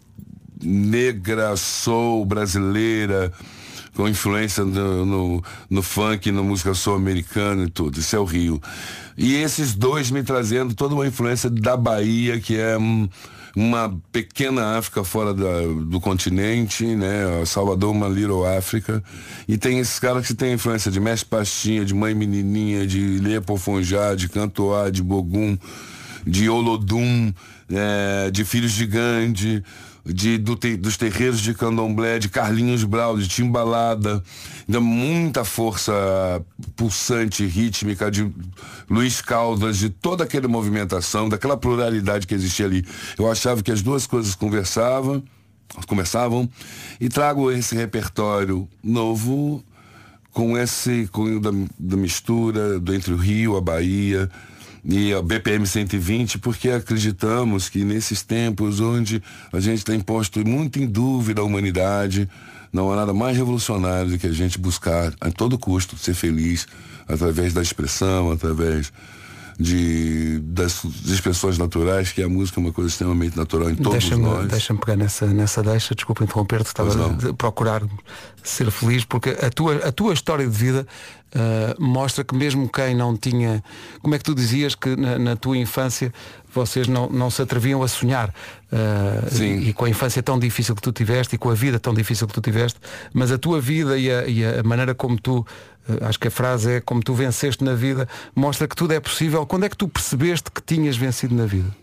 negra, soul, brasileira, com influência no, no, no funk, na música soul americana e tudo. Isso é o Rio. E esses dois me trazendo toda uma influência da Bahia, que é um, uma pequena África fora da, do continente, né? Salvador, uma Little África. E tem esses caras que têm influência de Mestre Pastinha, de Mãe Menininha, de Leopofonjá, de Cantoá, de Bogum, de Olodum, é, de Filhos de Gandhi, de, do te, dos terreiros de Candomblé, de Carlinhos Brau, de Timbalada, de muita força pulsante, rítmica, de Luiz Caldas, de toda aquela movimentação, daquela pluralidade que existia ali. Eu achava que as duas coisas conversavam, conversavam e trago esse repertório novo com esse com da, da mistura do, entre o Rio, a Bahia e a B P M cento e vinte, porque acreditamos que nesses tempos onde a gente tem posto muito em dúvida a humanidade, não há nada mais revolucionário do que a gente buscar a todo custo ser feliz através da expressão, através de, das expressões naturais, que a música é uma coisa extremamente natural em todos deixa-me, nós. Deixa-me pegar nessa, nessa deixa, desculpa interromper-te, estava a procurar ser feliz, porque a tua, a tua história de vida uh, mostra que mesmo quem não tinha, como é que tu dizias que na, na tua infância vocês não, não se atreviam a sonhar, uh, e, e com a infância tão difícil que tu tiveste e com a vida tão difícil que tu tiveste, mas a tua vida e a, e a maneira como tu, uh, acho que a frase é como tu venceste na vida, mostra que tudo é possível. Quando é que tu percebeste que tinhas vencido na vida?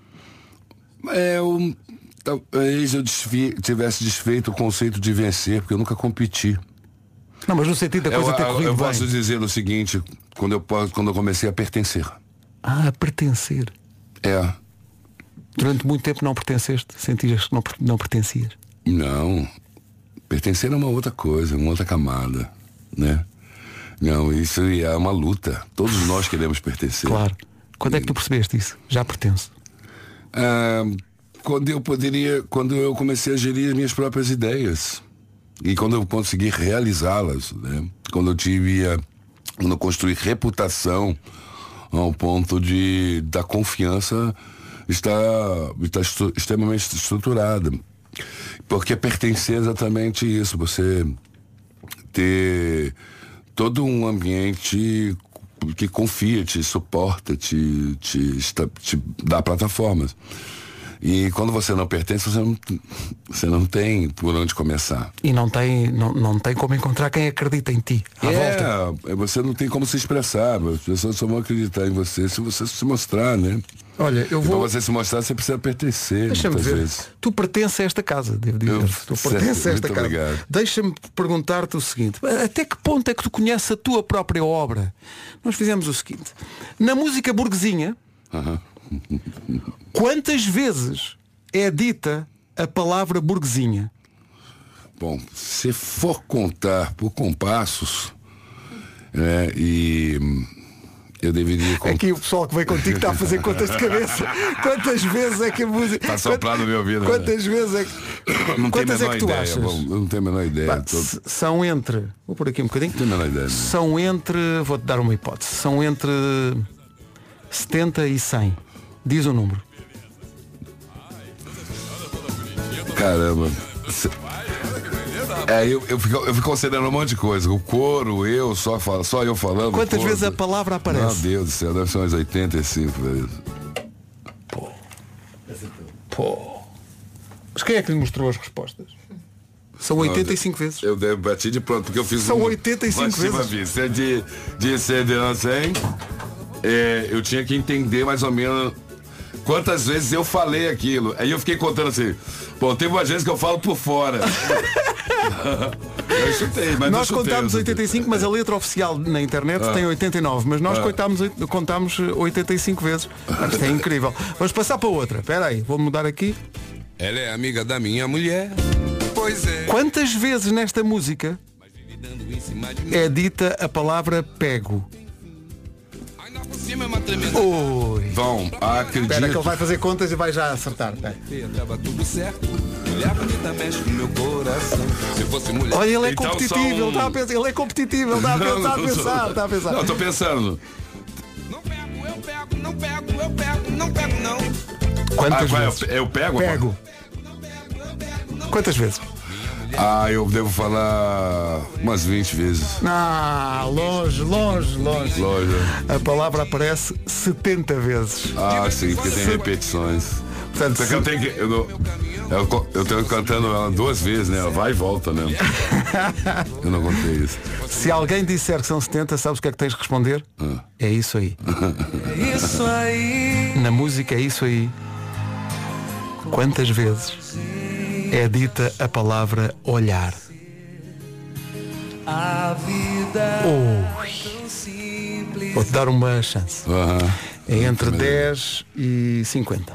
Eu, talvez eu desfie, tivesse desfeito o conceito de vencer, porque eu nunca competi. Não, mas no sentido da coisa eu, ter corrido eu bem. posso dizer o seguinte, quando eu, quando eu comecei a pertencer. Ah, a pertencer. É. Durante muito tempo não pertenceste? Sentias que não, não pertencias? Não. Pertencer é uma outra coisa, uma outra camada, né? Não, isso é uma luta. Todos nós queremos pertencer. Claro. Quando é que tu percebeste isso? Já pertenço? Ah, quando eu poderia, quando eu comecei a gerir as minhas próprias ideias. E quando eu consegui realizá-las, né? Quando eu tive a, quando eu construí reputação ao ponto de da confiança estar, estar estru, extremamente estruturada. Porque pertencer é exatamente isso, você ter todo um ambiente que confia, te suporta, te, te, te dá plataformas. E quando você não pertence, você não, você não tem por onde começar. E não tem, não, não tem como encontrar quem acredita em ti. À é, volta. Você não tem como se expressar. As pessoas só vão acreditar em você se você se mostrar, né? Olha, eu vou... Para você se mostrar, você precisa pertencer. Deixa-me ver. Vezes. Tu pertences a esta casa, devo dizer. Eu, tu pertences a esta casa. Obrigado. Deixa-me perguntar-te o seguinte. Até que ponto é que tu conheces a tua própria obra? Nós fizemos o seguinte. Na música burguesinha, uh-huh. quantas vezes é dita a palavra burguesinha? Bom, se for contar por compassos, né, e eu deveria contar... Aqui o pessoal que vem contigo está a fazer contas de cabeça. Quantas vezes é que a música... Está soprado no meu ouvido. Quantas né? vezes é que... Não quantas é que tu ideia, achas? Bom, eu não tenho a menor ideia. Bah, Todo... São entre... Vou por aqui um bocadinho. Não tenho a menor ideia. São entre... Vou-te dar uma hipótese. São entre setenta e cem. Diz o número. Caramba. É, eu, eu, fico, eu fico considerando um monte de coisa. O coro, eu, só, falo, só eu falando. Quantas vezes a palavra aparece? Meu Deus do céu, deve ser umas oitenta e cinco vezes. Pô. Pô. Mas quem é que lhe mostrou as respostas? São oitenta e cinco não, vezes. Eu devo bater de pronto, porque eu fiz São uma, oitenta e cinco uma vezes. Vista de, de C D não sei. É, eu tinha que entender mais ou menos quantas vezes eu falei aquilo. Aí eu fiquei contando assim, pô, teve uma vez que eu falo por fora. Eu chutei, mas nós chutei, contámos oitenta e cinco, mas a letra oficial na internet ah. tem oitenta e nove, mas nós ah. contámos, contámos oitenta e cinco vezes. Isto é incrível. Vamos passar para outra. Espera aí, vou mudar aqui. Ela é amiga da minha mulher. Pois é. Quantas vezes nesta música é dita a palavra pego? Oi. Vão, acredito. Espera que ele vai fazer contas e vai já acertar. Olha, ele é então competitivo, um... ele, está a pensar, ele é competitivo, ele está a pensar, não, não, a pensar, está a pensar. Não, estou pensando. Não pego, eu pego, não pego, eu pego, não pego, não. Quantas ah, vezes? Eu, eu pego? Pego. Quantas vezes? Ah, eu devo falar umas vinte vezes. Ah, longe, longe, longe. Longe. A palavra aparece setenta vezes. Ah, sim, porque tem repetições. Portanto, se... eu tenho que. Eu, não, eu, eu tenho cantando ela duas vezes, né? Ela vai e volta, né? Eu não contei isso. Se alguém disser que são setenta, sabes o que é que tens de responder? Ah. É isso aí. É isso aí. Na música é isso aí. Quantas vezes é dita a palavra olhar? A vida oh. Vou-te dar uma chance. Uh-huh. É entre dez e cinquenta.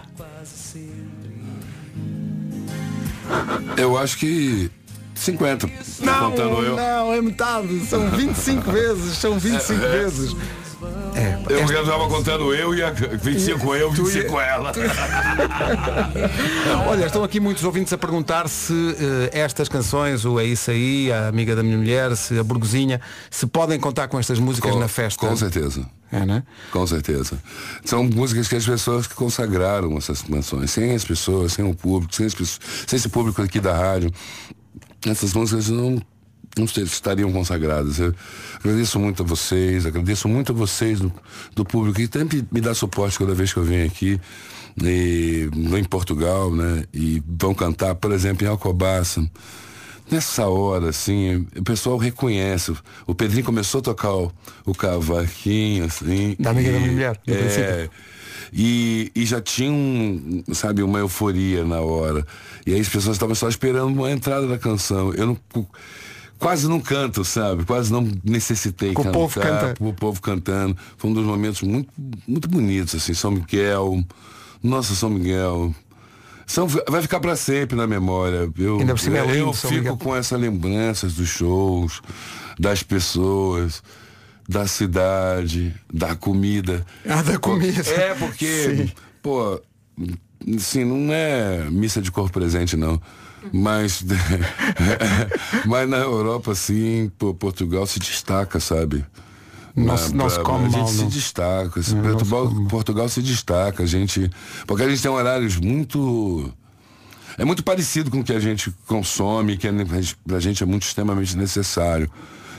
Eu acho que cinquenta. Não, contando eu. não, é metade. São vinte e cinco vezes. São vinte e cinco é, é. vezes. É, eu esta... estava contando eu e a vinte e cinco eu, vinte e cinco ela. Olha, estão aqui muitos ouvintes a perguntar se uh, estas canções, o É Isso Aí, a Amiga da Minha Mulher, se a Burguesinha, se podem contar com estas músicas com, na festa. Com certeza. É, né? Com certeza. São músicas que as pessoas que consagraram essas canções. Sem as pessoas, sem o público, sem, as pessoas, sem esse público aqui da rádio, essas músicas não não estariam consagradas. Eu agradeço muito a vocês, agradeço muito a vocês do, do público que sempre me dá suporte cada vez que eu venho aqui, e, em Portugal, né? E vão cantar, por exemplo, em Alcobaça. Nessa hora, assim, o pessoal reconhece. O Pedrinho começou a tocar o, o cavaquinho, assim. Da Amiga da Minha Mulher, no é, e, e já tinha, um, sabe, uma euforia na hora. E aí as pessoas estavam só esperando a entrada da canção. Eu não... Quase não canto, sabe? Quase não necessitei Com cantar. O povo, canta. O povo cantando. Foi um dos momentos muito, muito bonitos, assim. São Miguel. Nossa, São Miguel. São, vai ficar para sempre na memória. Eu, Ainda por cima é lindo, eu São fico Miguel. Com essas lembranças dos shows, das pessoas, da cidade, da comida. Ah, da comida. É, porque, sim. Pô, assim, não é missa de corpo presente, não. Mas, mas na Europa, assim, pô, Portugal se destaca, sabe? Não, na, não pra, se come a gente mal, se não. destaca. Não, Portugal, não se Portugal se destaca, a gente. Porque a gente tem horários muito. É muito parecido com o que a gente consome, que é, pra gente é muito extremamente necessário.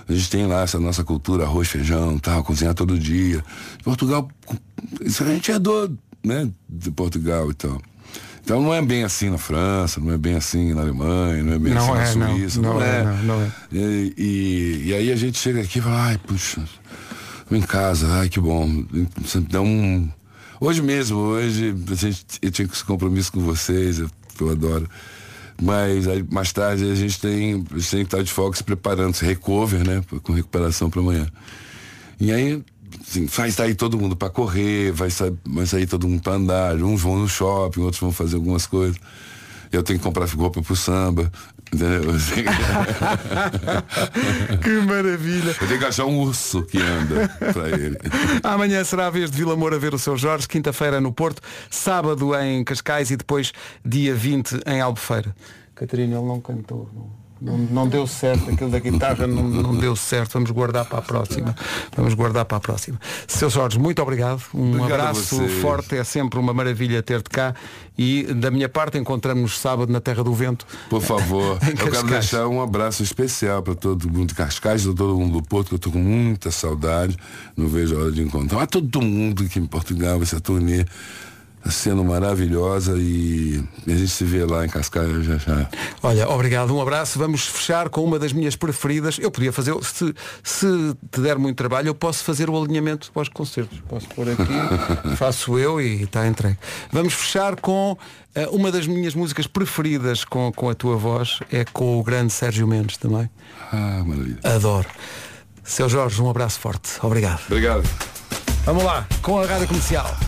A gente tem lá essa nossa cultura, arroz, feijão, tal, cozinhar todo dia. Portugal, isso a gente é do, né, de Portugal e tal. Então não é bem assim na França, não é bem assim na Alemanha, não é bem não assim é, na Suíça, não, não, não é. é. Não, não é. E, e, e aí a gente chega aqui e fala, ai, puxa, tô em casa, ai que bom. Dá um... Hoje mesmo, hoje a gente, eu tinha esse compromisso com vocês, eu, eu adoro. Mas aí, mais tarde a gente tem, a gente tem que estar de folga se preparando, se recover, né? Com recuperação para amanhã. E aí, assim, vai sair todo mundo para correr, vai sair, vai sair todo mundo para andar, uns vão no shopping, outros vão fazer algumas coisas. Eu tenho que comprar roupa pro samba. Entendeu? Que maravilha. Eu tenho que achar um urso que anda para ele. Amanhã será a vez de Vila Moura ver o seu Jorge, quinta-feira no Porto, sábado em Cascais e depois dia vinte em Albufeira. Catarina, ele não cantou. Não. Não, não deu certo, aquilo da guitarra não, não deu certo. Vamos guardar para a próxima. Vamos guardar para a próxima. Seu Jorge, muito obrigado. Um Obrigado abraço forte, é sempre uma maravilha ter-te cá. E da minha parte encontramos-nos sábado na Terra do Vento. Por favor, eu quero deixar um abraço especial para todo mundo de Cascais, para todo mundo do Porto, que eu estou com muita saudade. Não vejo a hora de encontrar. Mas todo mundo aqui em Portugal, essa turnê sendo maravilhosa e a gente se vê lá em Cascais já já. Olha, obrigado, um abraço. Vamos fechar com uma das minhas preferidas. Eu podia fazer, se, se te der muito trabalho, eu posso fazer o alinhamento para os concertos. Posso pôr aqui, faço eu e está entregue. Vamos fechar com uh, uma das minhas músicas preferidas com, com a tua voz, é com o grande Sérgio Mendes também. Ah, maravilha. Adoro. Seu Jorge, um abraço forte. Obrigado. Obrigado. Vamos lá, com a Rádio Comercial.